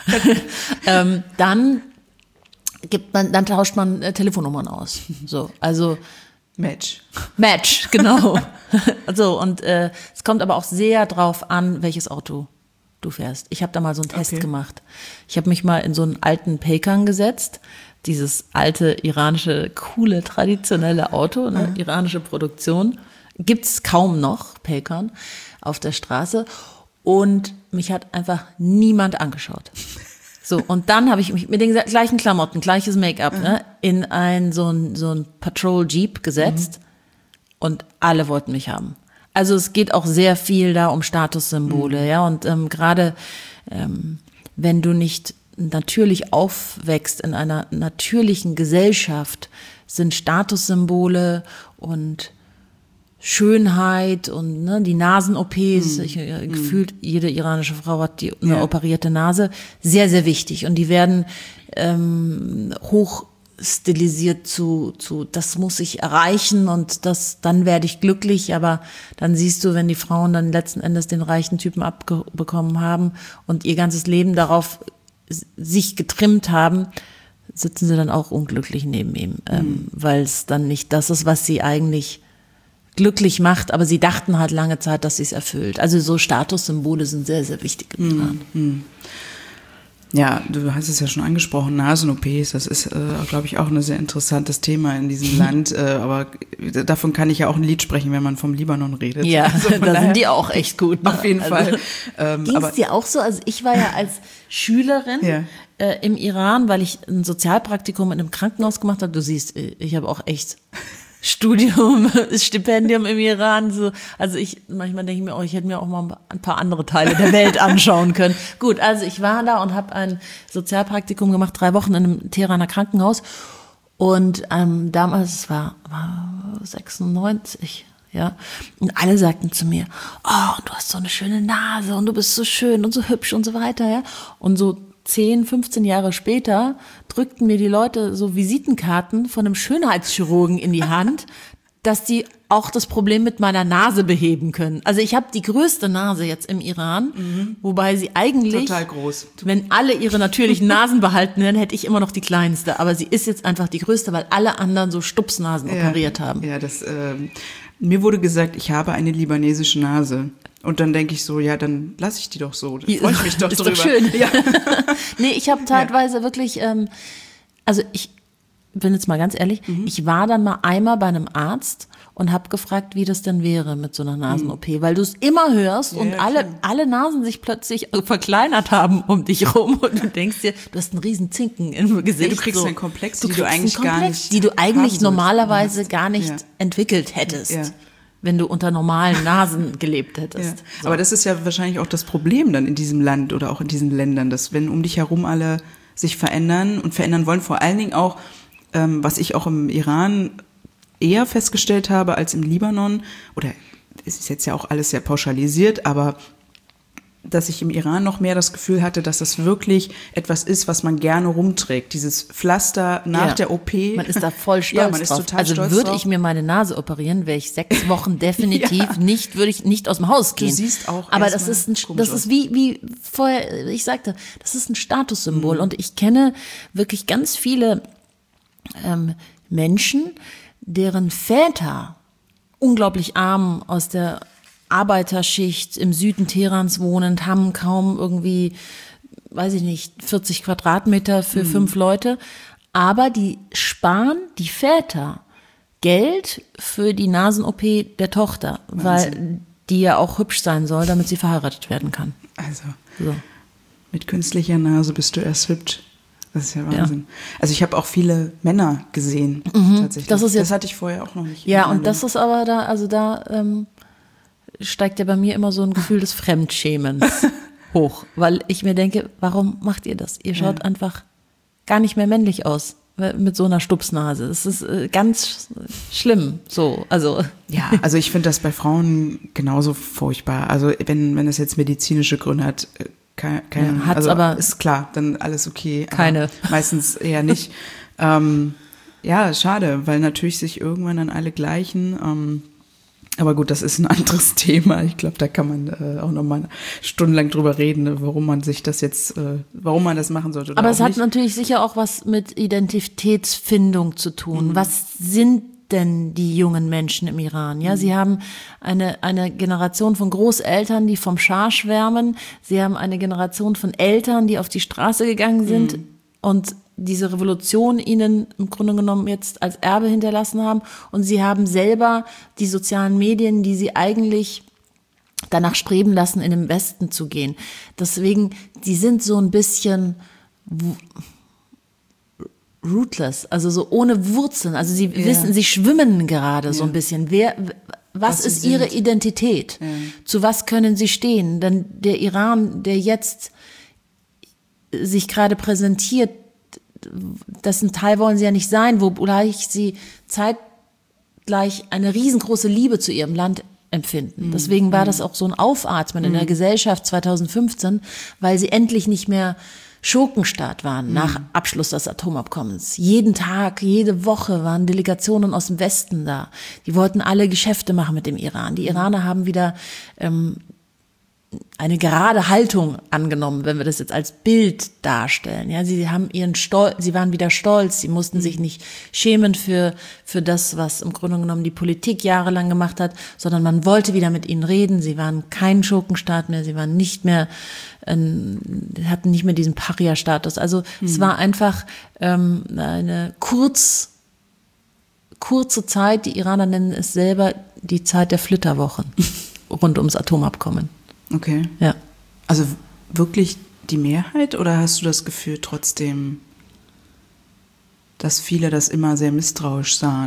dann tauscht man Telefonnummern aus. So, also Match, genau. So, und es kommt aber auch sehr drauf an, welches Auto du fährst. Ich habe da mal so einen Test gemacht. Ich habe mich mal in so einen alten Paykan gesetzt, dieses alte iranische, coole, traditionelle Auto, eine iranische Produktion. Gibt's kaum noch, Paykan, auf der Straße. Und mich hat einfach niemand angeschaut. So, und dann habe ich mich mit den gleichen Klamotten, gleiches Make-up, in so ein Patrol-Jeep gesetzt und alle wollten mich haben. Also es geht auch sehr viel da um Statussymbole, und gerade wenn du nicht natürlich aufwächst in einer natürlichen Gesellschaft, sind Statussymbole und Schönheit und die Nasen-OPs, gefühlt jede iranische Frau hat eine operierte Nase, sehr, sehr wichtig, und die werden hoch stilisiert zu das muss ich erreichen und dann werde ich glücklich, aber dann siehst du, wenn die Frauen dann letzten Endes den reichen Typen abbekommen haben und ihr ganzes Leben darauf sich getrimmt haben, sitzen sie dann auch unglücklich neben ihm, weil es dann nicht das ist, was sie eigentlich glücklich macht, aber sie dachten halt lange Zeit, dass sie es erfüllt. Also so Statussymbole sind sehr, sehr wichtig im Iran. Ja, du hast es ja schon angesprochen, Nasen-OPs, das ist, glaube ich, auch ein sehr interessantes Thema in diesem Land, aber davon kann ich ja auch ein Lied sprechen, wenn man vom Libanon redet. Ja, also da sind die auch echt gut. Auf jeden Fall. Ging es dir auch so? Also ich war ja als Schülerin im Iran, weil ich ein Sozialpraktikum in einem Krankenhaus gemacht habe. Du siehst, ich habe auch echt Studium, Stipendium im Iran. So. Also manchmal denke ich mir, ich hätte mir auch mal ein paar andere Teile der Welt anschauen können. Gut, also ich war da und habe ein Sozialpraktikum gemacht, 3 Wochen in einem Teheraner Krankenhaus. Und damals, es war 96, ja. Und alle sagten zu mir, du hast so eine schöne Nase und du bist so schön und so hübsch und so weiter, ja. Und so 10, 15 Jahre später drückten mir die Leute so Visitenkarten von einem Schönheitschirurgen in die Hand, dass die auch das Problem mit meiner Nase beheben können. Also ich habe die größte Nase jetzt im Iran, wobei sie eigentlich, total groß. Wenn alle ihre natürlichen Nasen behalten werden, hätte ich immer noch die kleinste. Aber sie ist jetzt einfach die größte, weil alle anderen so Stupsnasen operiert haben. Ja, mir wurde gesagt, ich habe eine libanesische Nase. Und dann denke ich so, ja, dann lasse ich die doch so. Da freue ich mich doch drüber. Ist doch schön. Ja. Nee, ich habe teilweise wirklich, also ich bin jetzt mal ganz ehrlich, ich war dann mal einmal bei einem Arzt und habe gefragt, wie das denn wäre mit so einer Nasen-OP, weil du es immer hörst und alle Nasen sich plötzlich verkleinert haben um dich rum und du denkst dir, du hast einen riesen Zinken im Gesicht. Ja, du kriegst einen Komplex, die du eigentlich normalerweise gar nicht entwickelt hättest. Ja. Wenn du unter normalen Nasen gelebt hättest. Ja. So. Aber das ist ja wahrscheinlich auch das Problem dann in diesem Land oder auch in diesen Ländern, dass wenn um dich herum alle sich verändern und verändern wollen, vor allen Dingen auch, was ich auch im Iran eher festgestellt habe als im Libanon, oder es ist jetzt ja auch alles sehr pauschalisiert, aber dass ich im Iran noch mehr das Gefühl hatte, dass das wirklich etwas ist, was man gerne rumträgt. Dieses Pflaster nach der OP. Man ist da voll stolz man ist drauf. Total also stolz würde drauf. ich mir meine Nase operieren, wäre ich 6 Wochen definitiv würde ich nicht aus dem Haus gehen. Du siehst auch aber das ist wie vorher ich sagte, das ist ein Statussymbol. Und ich kenne wirklich ganz viele Menschen, deren Väter unglaublich arm aus der Arbeiterschicht im Süden Teherans wohnend, haben kaum irgendwie, weiß ich nicht, 40 Quadratmeter für 5 Leute. Aber die Väter, Geld für die Nasen-OP der Tochter, weil die ja auch hübsch sein soll, damit sie verheiratet werden kann. Also, mit künstlicher Nase bist du erst hübsch. Das ist ja Wahnsinn. Ja. Also ich habe auch viele Männer gesehen, tatsächlich. Das hatte ich vorher auch noch nicht. Ja, und das ist aber da steigt ja bei mir immer so ein Gefühl des Fremdschämens hoch, weil ich mir denke, warum macht ihr das? Ihr schaut einfach gar nicht mehr männlich aus mit so einer Stupsnase. Das ist ganz schlimm. So, also ja, also ich finde das bei Frauen genauso furchtbar. Also wenn es jetzt medizinische Gründe hat, hat's aber ist klar, dann alles okay. Keine. Meistens eher nicht. Ja, schade, weil natürlich sich irgendwann dann alle gleichen. Aber gut, das ist ein anderes Thema. Ich glaube, da kann man auch noch mal stundenlang drüber reden, warum man das machen sollte. Oder aber auch es hat nicht. natürlich sicher auch was mit Identitätsfindung zu tun. Was sind denn die jungen Menschen im Iran? Ja, sie haben eine Generation von Großeltern, die vom Schah schwärmen. Sie haben eine Generation von Eltern, die auf die Straße gegangen sind und diese Revolution ihnen im Grunde genommen jetzt als Erbe hinterlassen haben. Und sie haben selber die sozialen Medien, die sie eigentlich danach streben lassen, in den Westen zu gehen. Deswegen, die sind so ein bisschen rootless, also so ohne Wurzeln. Also sie wissen, sie schwimmen gerade so ein bisschen. Was ist ihre Identität? Ja. Zu was können sie stehen? Denn der Iran, der jetzt sich gerade präsentiert, dessen Teil wollen sie ja nicht sein, wogleich sie zeitgleich eine riesengroße Liebe zu ihrem Land empfinden. Deswegen war das auch so ein Aufatmen in der Gesellschaft 2015, weil sie endlich nicht mehr Schurkenstaat waren nach Abschluss des Atomabkommens. Jeden Tag, jede Woche waren Delegationen aus dem Westen da. Die wollten alle Geschäfte machen mit dem Iran. Die Iraner haben wieder eine gerade Haltung angenommen, wenn wir das jetzt als Bild darstellen. Ja, sie haben sie waren wieder stolz, sie mussten sich nicht schämen für das, was im Grunde genommen die Politik jahrelang gemacht hat, sondern man wollte wieder mit ihnen reden. Sie waren kein Schurkenstaat mehr, sie waren nicht mehr, hatten nicht mehr diesen Paria-Status. Also es war einfach eine kurze Zeit, die Iraner nennen es selber die Zeit der Flitterwochen rund ums Atomabkommen. Okay. Ja. Also wirklich die Mehrheit oder hast du das Gefühl trotzdem, dass viele das immer sehr misstrauisch sahen?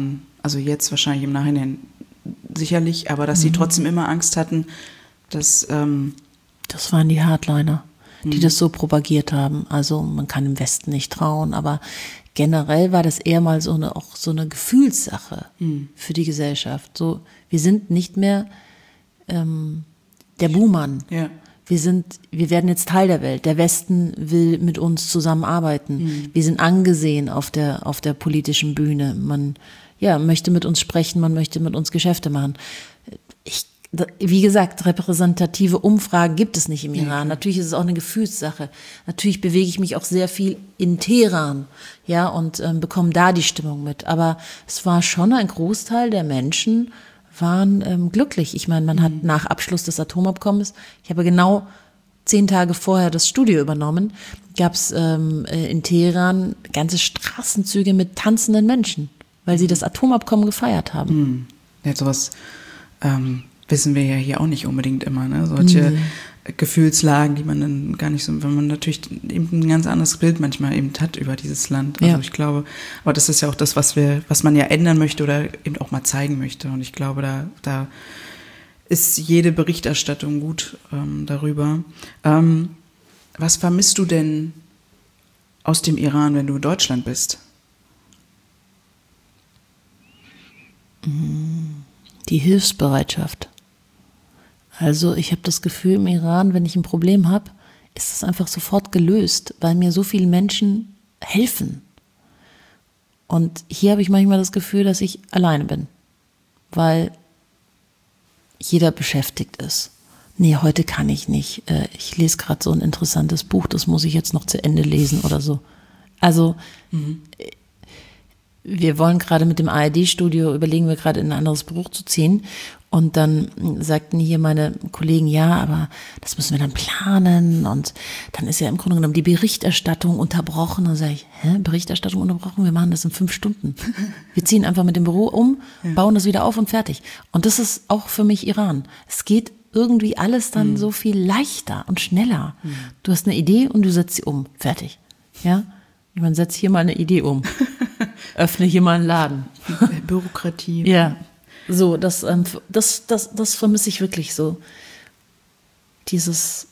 Also jetzt wahrscheinlich im Nachhinein sicherlich, aber dass sie trotzdem immer Angst hatten, dass... das waren die Hardliner, die das so propagiert haben. Also man kann im Westen nicht trauen, aber generell war das eher mal auch so eine Gefühlssache für die Gesellschaft. So, wir sind nicht mehr der Buhmann. Ja. Wir werden jetzt Teil der Welt. Der Westen will mit uns zusammenarbeiten. Wir sind angesehen auf der politischen Bühne. Man möchte mit uns sprechen, man möchte mit uns Geschäfte machen. Wie gesagt, repräsentative Umfragen gibt es nicht im Iran. Natürlich ist es auch eine Gefühlssache. Natürlich bewege ich mich auch sehr viel in Teheran, und bekomme da die Stimmung mit. Aber es war schon ein Großteil der Menschen waren glücklich. Ich meine, man hat nach Abschluss des Atomabkommens, ich habe genau 10 Tage vorher das Studio übernommen, gab es in Teheran ganze Straßenzüge mit tanzenden Menschen, weil sie das Atomabkommen gefeiert haben. Ja, sowas wissen wir ja hier auch nicht unbedingt immer, ne? Solche Gefühlslagen, die man dann gar nicht so, wenn man natürlich eben ein ganz anderes Bild manchmal eben hat über dieses Land. Also ich glaube, aber das ist ja auch das, was man ja ändern möchte oder eben auch mal zeigen möchte. Und ich glaube, da ist jede Berichterstattung gut darüber. Was vermisst du denn aus dem Iran, wenn du in Deutschland bist? Die Hilfsbereitschaft. Also ich habe das Gefühl, im Iran, wenn ich ein Problem habe, ist es einfach sofort gelöst, weil mir so viele Menschen helfen. Und hier habe ich manchmal das Gefühl, dass ich alleine bin, weil jeder beschäftigt ist. Nee, heute kann ich nicht. Ich lese gerade so ein interessantes Buch, das muss ich jetzt noch zu Ende lesen oder so. Also wir wollen gerade mit dem ARD-Studio, überlegen wir gerade in ein anderes Büro zu ziehen. Und dann sagten hier meine Kollegen, ja, aber das müssen wir dann planen. Und dann ist ja im Grunde genommen die Berichterstattung unterbrochen. Und dann sage ich, Berichterstattung unterbrochen? Wir machen das in 5 Stunden. Wir ziehen einfach mit dem Büro um, bauen das wieder auf und fertig. Und das ist auch für mich Iran. Es geht irgendwie alles dann so viel leichter und schneller. Du hast eine Idee und du setzt sie um. Fertig. Ja? Man setzt hier mal eine Idee um. Öffne hier mal einen Laden. Bürokratie. Ja. So, das vermisse ich wirklich so. Dieses,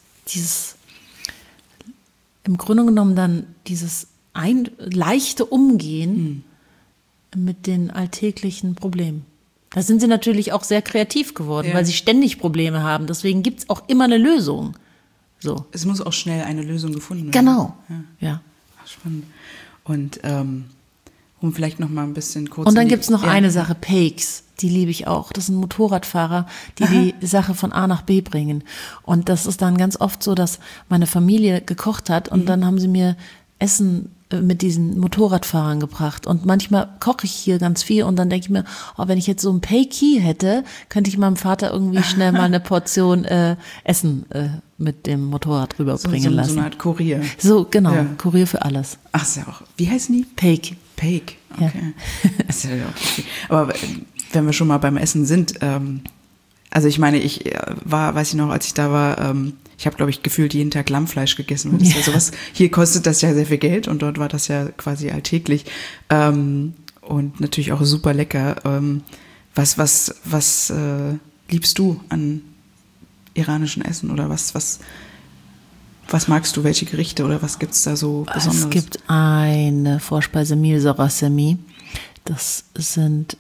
im Grunde genommen dann dieses leichte Umgehen mit den alltäglichen Problemen. Da sind sie natürlich auch sehr kreativ geworden, weil sie ständig Probleme haben. Deswegen gibt es auch immer eine Lösung. So. Es muss auch schnell eine Lösung gefunden werden. Genau. Ja. Ach, spannend. Und um vielleicht noch mal ein bisschen kurz... Und dann gibt es noch eine Sache, Pakes, die liebe ich auch. Das sind Motorradfahrer, die Sache von A nach B bringen. Und das ist dann ganz oft so, dass meine Familie gekocht hat und dann haben sie mir Essen mit diesen Motorradfahrern gebracht. Und manchmal koche ich hier ganz viel und dann denke ich mir, wenn ich jetzt so ein Pakey hätte, könnte ich meinem Vater irgendwie schnell mal eine Portion Essen mit dem Motorrad rüberbringen lassen. So eine Art Kurier. So, genau, Kurier für alles. Ach, ist ja auch. Wie heißen die? Pake, okay. Ja. Das ist ja auch okay. Aber wenn wir schon mal beim Essen sind, also ich meine, weiß ich noch, als ich da war, ich habe, glaube ich, gefühlt jeden Tag Lammfleisch gegessen. Und das ist ja sowas, hier kostet das ja sehr viel Geld und dort war das ja quasi alltäglich. Und natürlich auch super lecker. Was liebst du an iranischem Essen oder was magst du, welche Gerichte oder was gibt's da so Besonderes? Es gibt eine Vorspeise Mehl-Sarasemi. Das sind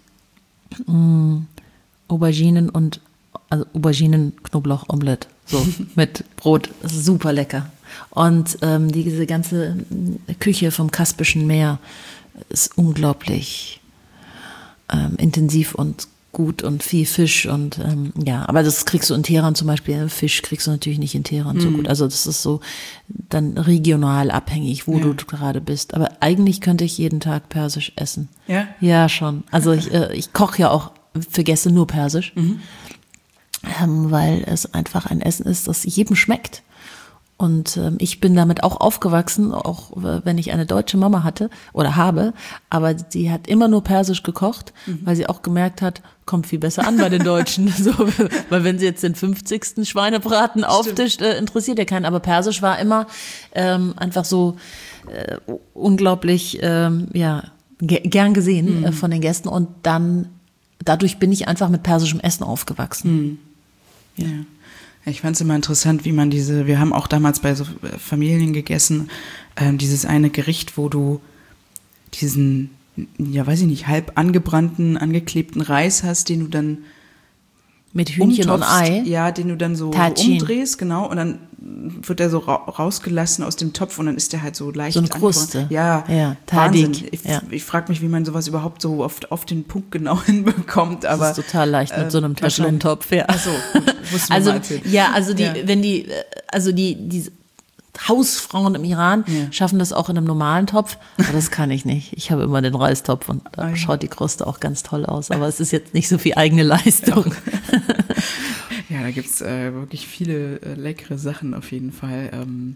Auberginen Knoblauch-Omelette. So, mit Brot. Das ist super lecker. Und diese ganze Küche vom Kaspischen Meer ist unglaublich intensiv und gut und viel Fisch und aber das kriegst du in Teheran zum Beispiel, Fisch kriegst du natürlich nicht in Teheran so gut. Also das ist so dann regional abhängig, wo du gerade bist. Aber eigentlich könnte ich jeden Tag Persisch essen. Ja? Ja, schon. Also ich koche ja auch für Gäste nur Persisch, weil es einfach ein Essen ist, das jedem schmeckt. Und ich bin damit auch aufgewachsen, auch wenn ich eine deutsche Mama hatte oder habe, aber sie hat immer nur Persisch gekocht, weil sie auch gemerkt hat, kommt viel besser an bei den Deutschen. So, weil wenn sie jetzt den 50. Schweinebraten auftischt, interessiert ja keinen. Aber Persisch war immer einfach so unglaublich gern gesehen von den Gästen und dann dadurch bin ich einfach mit persischem Essen aufgewachsen. Ja. Ich fand es immer interessant, wie man wir haben auch damals bei so Familien gegessen, dieses eine Gericht, wo du diesen, ja weiß ich nicht, halb angebrannten, angeklebten Reis hast, den du dann mit Hühnchen und Ei. Ja, den du dann so umdrehst, genau, und dann wird der so rausgelassen aus dem Topf und dann ist der halt so leicht. So eine Kruste. Ja, Wahnsinn. Ich frage mich, wie man sowas überhaupt so oft auf den Punkt genau hinbekommt. Aber das ist total leicht mit so einem Teflontopf. Ja. Ach so, musst du mir mal erzählen. Ja, also die Hausfrauen im Iran schaffen das auch in einem normalen Topf, aber das kann ich nicht. Ich habe immer den Reistopf und da schaut die Kruste auch ganz toll aus, aber es ist jetzt nicht so viel eigene Leistung. Ja, da gibt's wirklich viele leckere Sachen auf jeden Fall.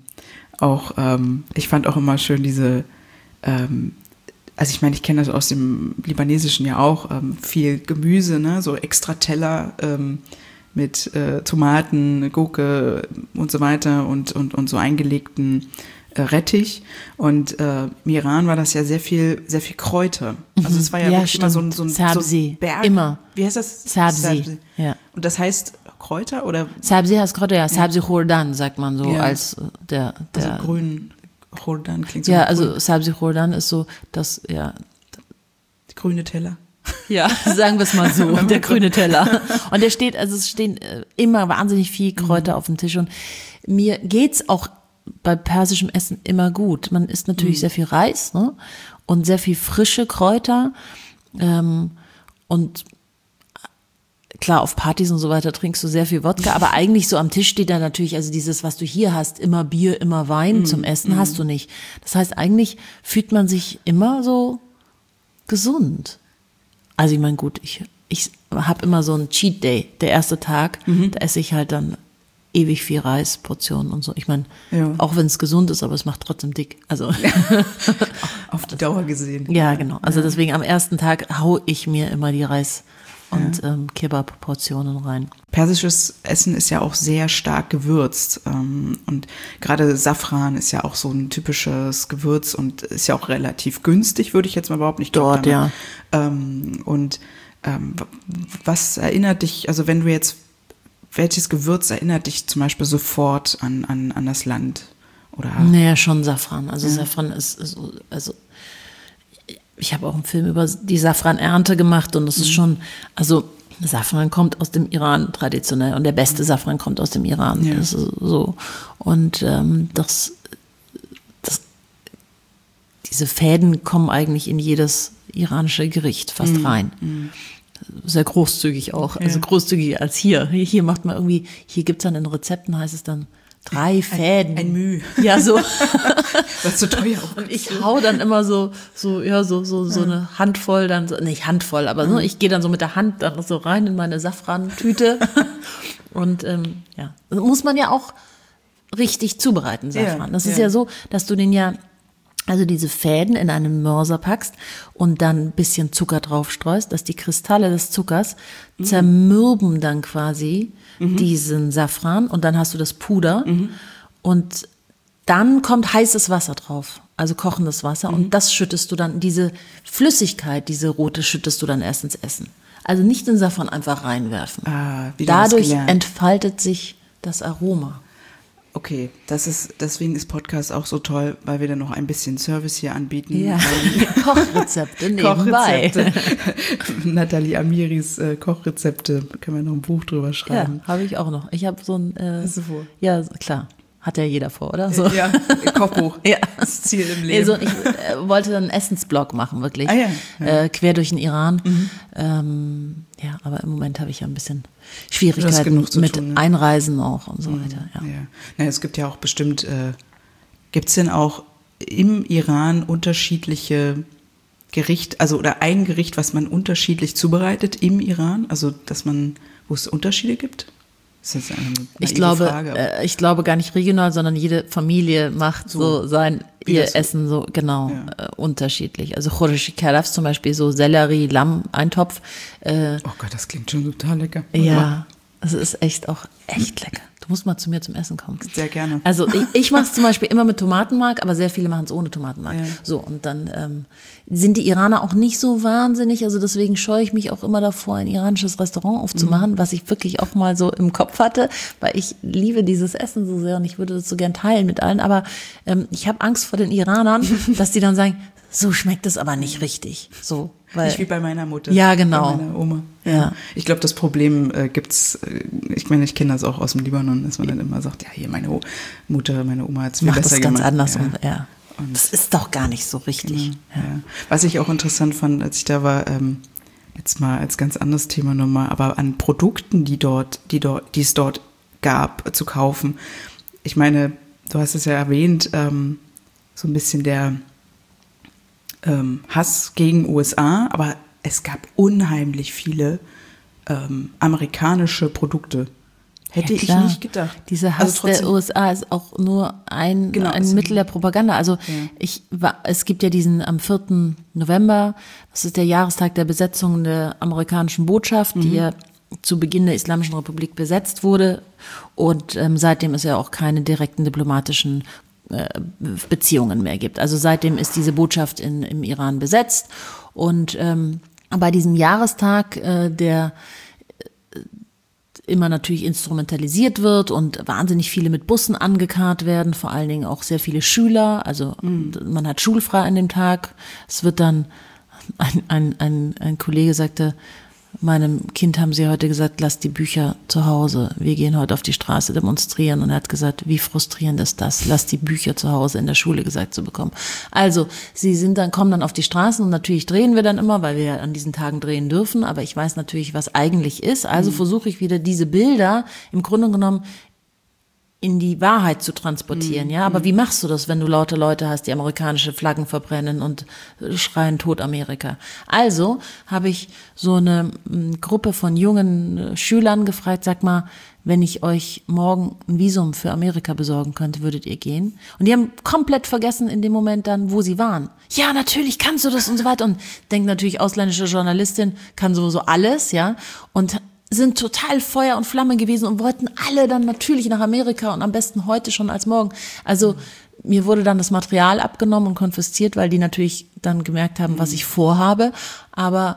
Ich fand auch immer schön diese, also ich meine, ich kenne das aus dem Libanesischen ja auch, viel Gemüse, ne, so extra Teller, mit Tomaten, Gurke und so weiter und so eingelegten Rettich. Und im Iran war das ja sehr viel Kräuter. Also es war ja wirklich stimmt. immer so ein Sabzi, Berg. immer. Wie heißt das? Sabzi. Ja. Und das heißt Kräuter oder? Sabzi heißt Kräuter, ja. Sabzi Khordan sagt man so als der. Also grün. Khordan klingt so. Ja, also Sabzi Khordan ist so das, ja. Grüne Teller. Ja, sagen wir es mal so, der grüne Teller. Und es stehen immer wahnsinnig viel Kräuter auf dem Tisch und mir geht's auch bei persischem Essen immer gut. Man isst natürlich sehr viel Reis, ne? Und sehr viel frische Kräuter und klar, auf Partys und so weiter trinkst du sehr viel Wodka, aber eigentlich so am Tisch steht da natürlich, also dieses, was du hier hast, immer Bier, immer Wein zum Essen, hast du nicht. Das heißt, eigentlich fühlt man sich immer so gesund. Also ich meine, gut, ich habe immer so einen Cheat Day, der erste Tag, da esse ich halt dann ewig viel Reisportionen und so. Ich meine, auch wenn es gesund ist, aber es macht trotzdem dick. Also auf die Dauer gesehen. Ja, genau. Also deswegen am ersten Tag hau ich mir immer die Reis- und Kebab-Portionen rein. Persisches Essen ist ja auch sehr stark gewürzt und gerade Safran ist ja auch so ein typisches Gewürz und ist ja auch relativ günstig, würde ich jetzt mal überhaupt nicht dort, ja. Was erinnert dich, also wenn du jetzt, welches Gewürz erinnert dich zum Beispiel sofort an das Land? Oder? Naja, schon Safran. Also Safran ist also ich habe auch einen Film über die Safranernte gemacht und das ist schon, also Safran kommt aus dem Iran traditionell und der beste Safran kommt aus dem Iran. Ja. Das ist so. Und diese Fäden kommen eigentlich in jedes iranische Gericht fast rein. Sehr großzügig auch, also großzügiger als hier. Hier macht man irgendwie, hier gibt's dann in Rezepten, heißt es dann 3 Fäden. Ein Müh. Ja, so. Was so teuer auch. Und ich hau dann immer so eine Handvoll, dann so, nicht Handvoll, aber so, ich gehe dann so mit der Hand dann so rein in meine Safran-Tüte. Und das muss man ja auch richtig zubereiten, Safran. Das ist ja so, dass du also diese Fäden in einen Mörser packst und dann ein bisschen Zucker drauf streust, dass die Kristalle des Zuckers zermürben dann quasi diesen Safran und dann hast du das Puder und dann kommt heißes Wasser drauf, also kochendes Wasser und das schüttest du dann, diese Flüssigkeit, diese rote schüttest du dann erst ins Essen. Also nicht den Safran einfach reinwerfen. Dadurch entfaltet sich das Aroma. Okay, deswegen ist Podcast auch so toll, weil wir dann noch ein bisschen Service hier anbieten. Ja, Kochrezepte nebenbei. Nathalie Amiris Kochrezepte, können wir noch ein Buch drüber schreiben. Ja, habe ich auch noch. Ich habe so ein, Hast du vor? Ja, klar. Hat ja jeder vor, oder? So. Ja, Kochbuch. Ja. Das Ziel im Leben. Also ich wollte dann einen Essensblog machen, wirklich. Quer durch den Iran. Aber im Moment habe ich ja ein bisschen Schwierigkeiten mit tun, ne? Einreisen auch und so weiter. Ja. Es gibt ja auch bestimmt, gibt es denn auch im Iran unterschiedliche Gerichte, also oder ein Gericht, was man unterschiedlich zubereitet im Iran? Also wo es Unterschiede gibt? Das ist jetzt eine Frage. Ich glaube gar nicht regional, sondern jede Familie macht so ihr Essen so unterschiedlich. Also Khorshi Karaf zum Beispiel, so Sellerie, Lamm-Eintopf. Oh Gott, das klingt schon total lecker. Ja, es ist echt auch echt lecker. Du musst mal zu mir zum Essen kommen. Sehr gerne. Also ich mache es zum Beispiel immer mit Tomatenmark, aber sehr viele machen es ohne Tomatenmark. Ja. So, und dann sind die Iraner auch nicht so wahnsinnig, also deswegen scheue ich mich auch immer davor, ein iranisches Restaurant aufzumachen, was ich wirklich auch mal so im Kopf hatte, weil ich liebe dieses Essen so sehr und ich würde das so gern teilen mit allen, aber ich habe Angst vor den Iranern, dass die dann sagen, so schmeckt es aber nicht richtig. So, weil, nicht wie bei meiner Mutter. Ja, genau. Bei meiner Oma. Ja. Ich glaube, das Problem gibt's, ich meine, ich kenne das auch aus dem Libanon, dass man dann immer sagt, ja, hier meine Mutter, meine Oma hat es viel besser gemacht. Macht das ganz anders. Ja. Und das ist doch gar nicht so richtig. Ja. Was ich auch interessant fand, als ich da war, jetzt mal als ganz anderes Thema nochmal, aber an Produkten, die es dort gab, zu kaufen. Ich meine, du hast es ja erwähnt, so ein bisschen der Hass gegen USA, aber es gab unheimlich viele amerikanische Produkte. Hätte ich nicht gedacht. Dieser Hass der USA ist auch nur ein Mittel der Propaganda. Also es gibt ja diesen am 4. November, das ist der Jahrestag der Besetzung der amerikanischen Botschaft, die ja zu Beginn der Islamischen Republik besetzt wurde. Und seitdem es ja auch keine direkten diplomatischen Beziehungen mehr gibt. Also seitdem ist diese Botschaft im Iran besetzt und bei diesem Jahrestag, der immer natürlich instrumentalisiert wird und wahnsinnig viele mit Bussen angekarrt werden, vor allen Dingen auch sehr viele Schüler, also man hat schulfrei an dem Tag. Es wird dann, ein Kollege sagte, meinem Kind haben sie heute gesagt, lass die Bücher zu Hause. Wir gehen heute auf die Straße demonstrieren. Und er hat gesagt, wie frustrierend ist das, lass die Bücher zu Hause in der Schule gesagt zu bekommen. Also, kommen dann auf die Straßen und natürlich drehen wir dann immer, weil wir ja an diesen Tagen drehen dürfen. Aber ich weiß natürlich, was eigentlich ist. Also versuche ich wieder diese Bilder im Grunde genommen in die Wahrheit zu transportieren, ja. Aber wie machst du das, wenn du laute Leute hast, die amerikanische Flaggen verbrennen und schreien Tod Amerika? Also habe ich so eine Gruppe von jungen Schülern gefragt, sag mal, wenn ich euch morgen ein Visum für Amerika besorgen könnte, würdet ihr gehen? Und die haben komplett vergessen in dem Moment dann, wo sie waren. Ja, natürlich kannst du das und so weiter. Und denkt natürlich, ausländische Journalistin kann sowieso alles, ja. Und sind total Feuer und Flamme gewesen und wollten alle dann natürlich nach Amerika und am besten heute schon als morgen. Also mir wurde dann das Material abgenommen und konfisziert, weil die natürlich dann gemerkt haben, was ich vorhabe. Aber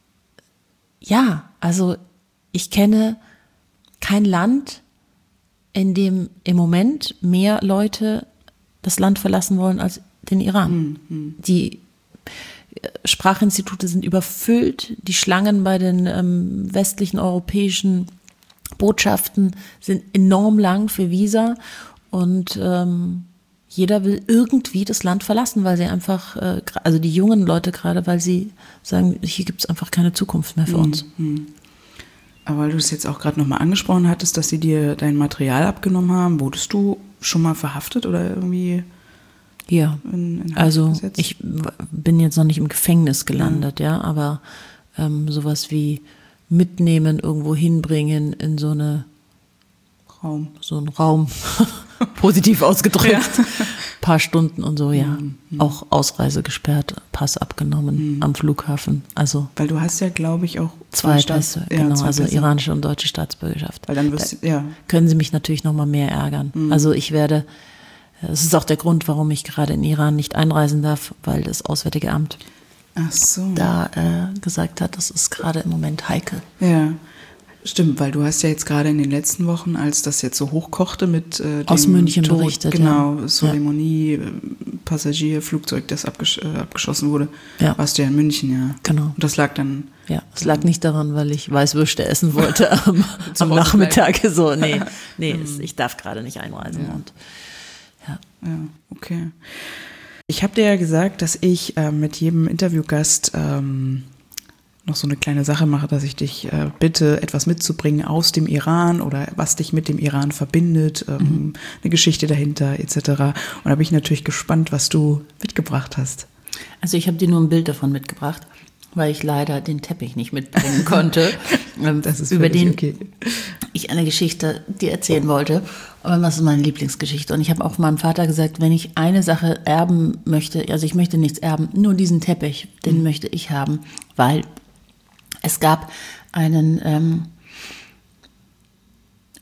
ja, also ich kenne kein Land, in dem im Moment mehr Leute das Land verlassen wollen als den Iran. Die Sprachinstitute sind überfüllt, die Schlangen bei den westlichen europäischen Botschaften sind enorm lang für Visa und jeder will irgendwie das Land verlassen, weil sie einfach, also die jungen Leute gerade, weil sie sagen, hier gibt es einfach keine Zukunft mehr für uns. Aber weil du es jetzt auch gerade nochmal angesprochen hattest, dass sie dir dein Material abgenommen haben, wurdest du schon mal verhaftet oder irgendwie? Ja, also ich bin jetzt noch nicht im Gefängnis gelandet, ja, aber sowas wie mitnehmen, irgendwo hinbringen in so einen Raum, positiv ausgedrückt, paar Stunden und so, ja. Auch Ausreise gesperrt, Pass abgenommen am Flughafen, also. Weil du hast ja, glaube ich, auch zwei Pässe, genau, also iranische und deutsche Staatsbürgerschaft. Weil dann können sie mich natürlich noch mal mehr ärgern. Also es ist auch der Grund, warum ich gerade in Iran nicht einreisen darf, weil das Auswärtige Amt da gesagt hat, das ist gerade im Moment heikel. Ja, stimmt, weil du hast ja jetzt gerade in den letzten Wochen, als das jetzt so hochkochte mit dem aus München Tod, berichtet, genau, Soleimani, Passagierflugzeug, das abgeschossen wurde, warst du ja in München, ja. Genau. Und das lag dann... Ja, es lag nicht daran, weil ich Weißwürste essen wollte am Nachmittag. So, nee, ich darf gerade nicht einreisen. Und ja, okay. Ich habe dir ja gesagt, dass ich mit jedem Interviewgast noch so eine kleine Sache mache, dass ich dich bitte, etwas mitzubringen aus dem Iran oder was dich mit dem Iran verbindet, eine Geschichte dahinter etc. Und da bin ich natürlich gespannt, was du mitgebracht hast. Also ich habe dir nur ein Bild davon mitgebracht, weil ich leider den Teppich nicht mitbringen konnte, das ist über den okay. ich eine Geschichte dir erzählen wollte. Aber das ist meine Lieblingsgeschichte. Und ich habe auch meinem Vater gesagt, wenn ich eine Sache erben möchte, also ich möchte nichts erben, nur diesen Teppich, den möchte ich haben, weil es gab einen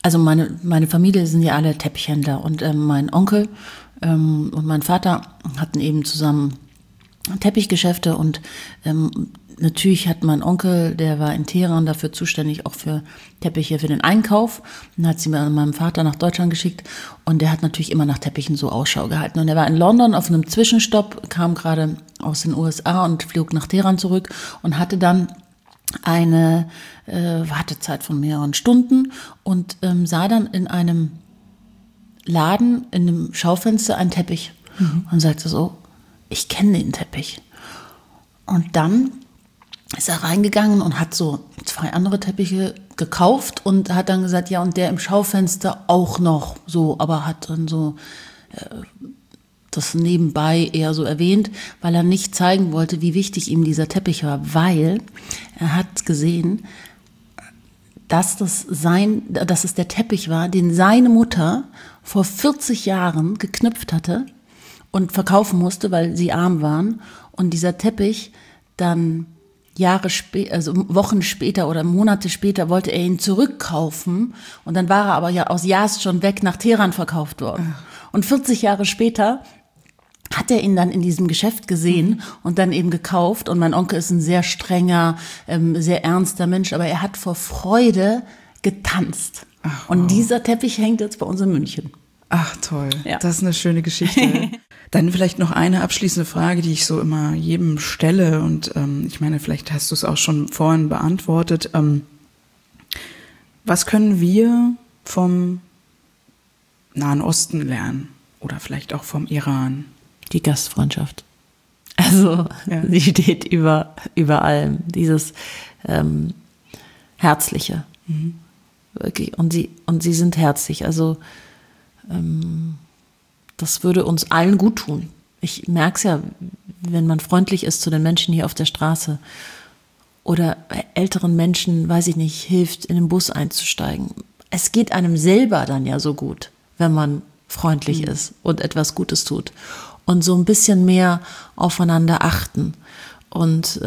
Also meine Familie sind ja alle Teppichhändler und mein Onkel und mein Vater hatten eben zusammen Teppichgeschäfte und natürlich hat mein Onkel, der war in Teheran dafür zuständig, auch für Teppiche für den Einkauf. Dann hat sie mir meinem Vater nach Deutschland geschickt und der hat natürlich immer nach Teppichen so Ausschau gehalten. Und er war in London auf einem Zwischenstopp, kam gerade aus den USA und flog nach Teheran zurück und hatte dann eine Wartezeit von mehreren Stunden und sah dann in einem Laden, in einem Schaufenster einen Teppich und sagte so, ich kenne den Teppich. Und dann ist er reingegangen und hat so 2 andere Teppiche gekauft und hat dann gesagt, ja, und der im Schaufenster auch noch so, aber hat dann so das nebenbei eher so erwähnt, weil er nicht zeigen wollte, wie wichtig ihm dieser Teppich war, weil er hat gesehen, dass es der Teppich war, den seine Mutter vor 40 Jahren geknüpft hatte und verkaufen musste, weil sie arm waren. Und dieser Teppich dann Wochen später oder Monate später wollte er ihn zurückkaufen. Und dann war er aber ja aus Yazd schon weg nach Teheran verkauft worden. Und 40 Jahre später hat er ihn dann in diesem Geschäft gesehen und dann eben gekauft. Und mein Onkel ist ein sehr strenger, sehr ernster Mensch, aber er hat vor Freude getanzt. Ach, wow. Und dieser Teppich hängt jetzt bei uns in München. Ach toll, ja. Das ist eine schöne Geschichte. Dann vielleicht noch eine abschließende Frage, die ich so immer jedem stelle und ich meine, vielleicht hast du es auch schon vorhin beantwortet. Was können wir vom Nahen Osten lernen oder vielleicht auch vom Iran? Die Gastfreundschaft. Also sie steht über allem, dieses Herzliche. Wirklich. Und sie sind herzlich. Also das würde uns allen gut tun. Ich merke es ja, wenn man freundlich ist zu den Menschen hier auf der Straße oder älteren Menschen, weiß ich nicht, hilft, in den Bus einzusteigen. Es geht einem selber dann ja so gut, wenn man freundlich ist und etwas Gutes tut. Und so ein bisschen mehr aufeinander achten. Und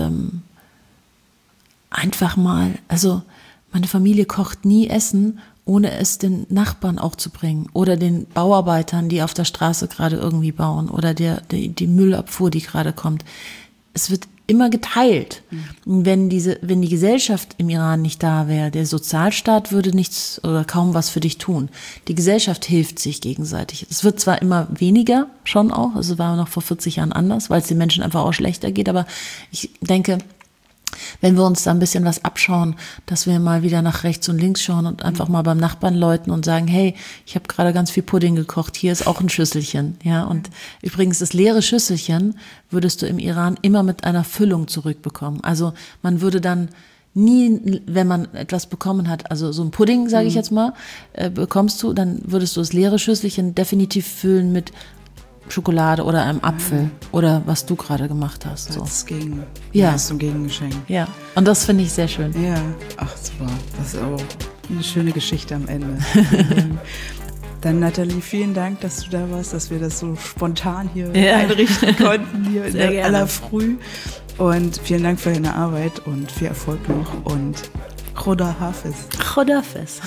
einfach mal, also meine Familie kocht nie Essen, ohne es den Nachbarn auch zu bringen oder den Bauarbeitern, die auf der Straße gerade irgendwie bauen oder die Müllabfuhr, die gerade kommt. Es wird immer geteilt. Wenn die Gesellschaft im Iran nicht da wäre, der Sozialstaat würde nichts oder kaum was für dich tun. Die Gesellschaft hilft sich gegenseitig. Es wird zwar immer weniger, schon auch, also war noch vor 40 Jahren anders, weil es den Menschen einfach auch schlechter geht, aber ich denke, wenn wir uns da ein bisschen was abschauen, dass wir mal wieder nach rechts und links schauen und einfach mal beim Nachbarn läuten und sagen, hey, ich habe gerade ganz viel Pudding gekocht, hier ist auch ein Schüsselchen. Ja, und übrigens das leere Schüsselchen würdest du im Iran immer mit einer Füllung zurückbekommen. Also man würde dann nie, wenn man etwas bekommen hat, also so ein Pudding, sage ich jetzt mal, bekommst du, dann würdest du das leere Schüsselchen definitiv füllen mit Schokolade oder einem Apfel oder was du gerade gemacht hast. So. Als Gegenleistung, Ja. Gegengeschenk. Ja, und das finde ich sehr schön. Ja, ach super. Das ist auch eine schöne Geschichte am Ende. Dann Nathalie, vielen Dank, dass du da warst, dass wir das so spontan hier einrichten konnten, hier in der aller Früh. Und vielen Dank für deine Arbeit und viel Erfolg noch und Khoda Hafiz. Khoda Hafiz.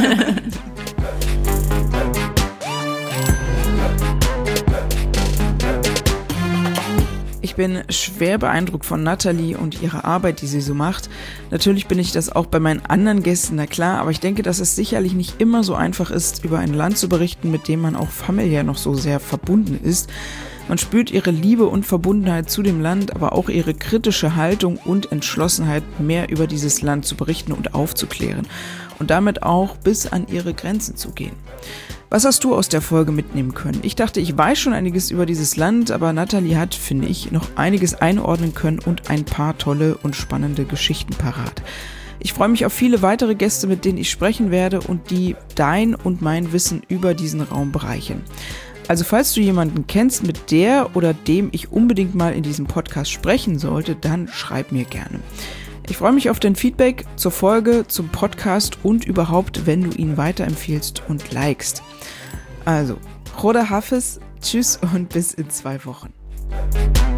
Ich bin schwer beeindruckt von Nathalie und ihrer Arbeit, die sie so macht. Natürlich bin ich das auch bei meinen anderen Gästen, na klar, aber ich denke, dass es sicherlich nicht immer so einfach ist, über ein Land zu berichten, mit dem man auch familiär noch so sehr verbunden ist. Man spürt ihre Liebe und Verbundenheit zu dem Land, aber auch ihre kritische Haltung und Entschlossenheit, mehr über dieses Land zu berichten und aufzuklären und damit auch bis an ihre Grenzen zu gehen. Was hast du aus der Folge mitnehmen können? Ich dachte, ich weiß schon einiges über dieses Land, aber Nathalie hat, finde ich, noch einiges einordnen können und ein paar tolle und spannende Geschichten parat. Ich freue mich auf viele weitere Gäste, mit denen ich sprechen werde und die dein und mein Wissen über diesen Raum bereichern. Also falls du jemanden kennst, mit der oder dem ich unbedingt mal in diesem Podcast sprechen sollte, dann schreib mir gerne. Ich freue mich auf dein Feedback zur Folge, zum Podcast und überhaupt, wenn du ihn weiterempfiehlst und likest. Also, Khoda Hafiz, tschüss und bis in 2 Wochen.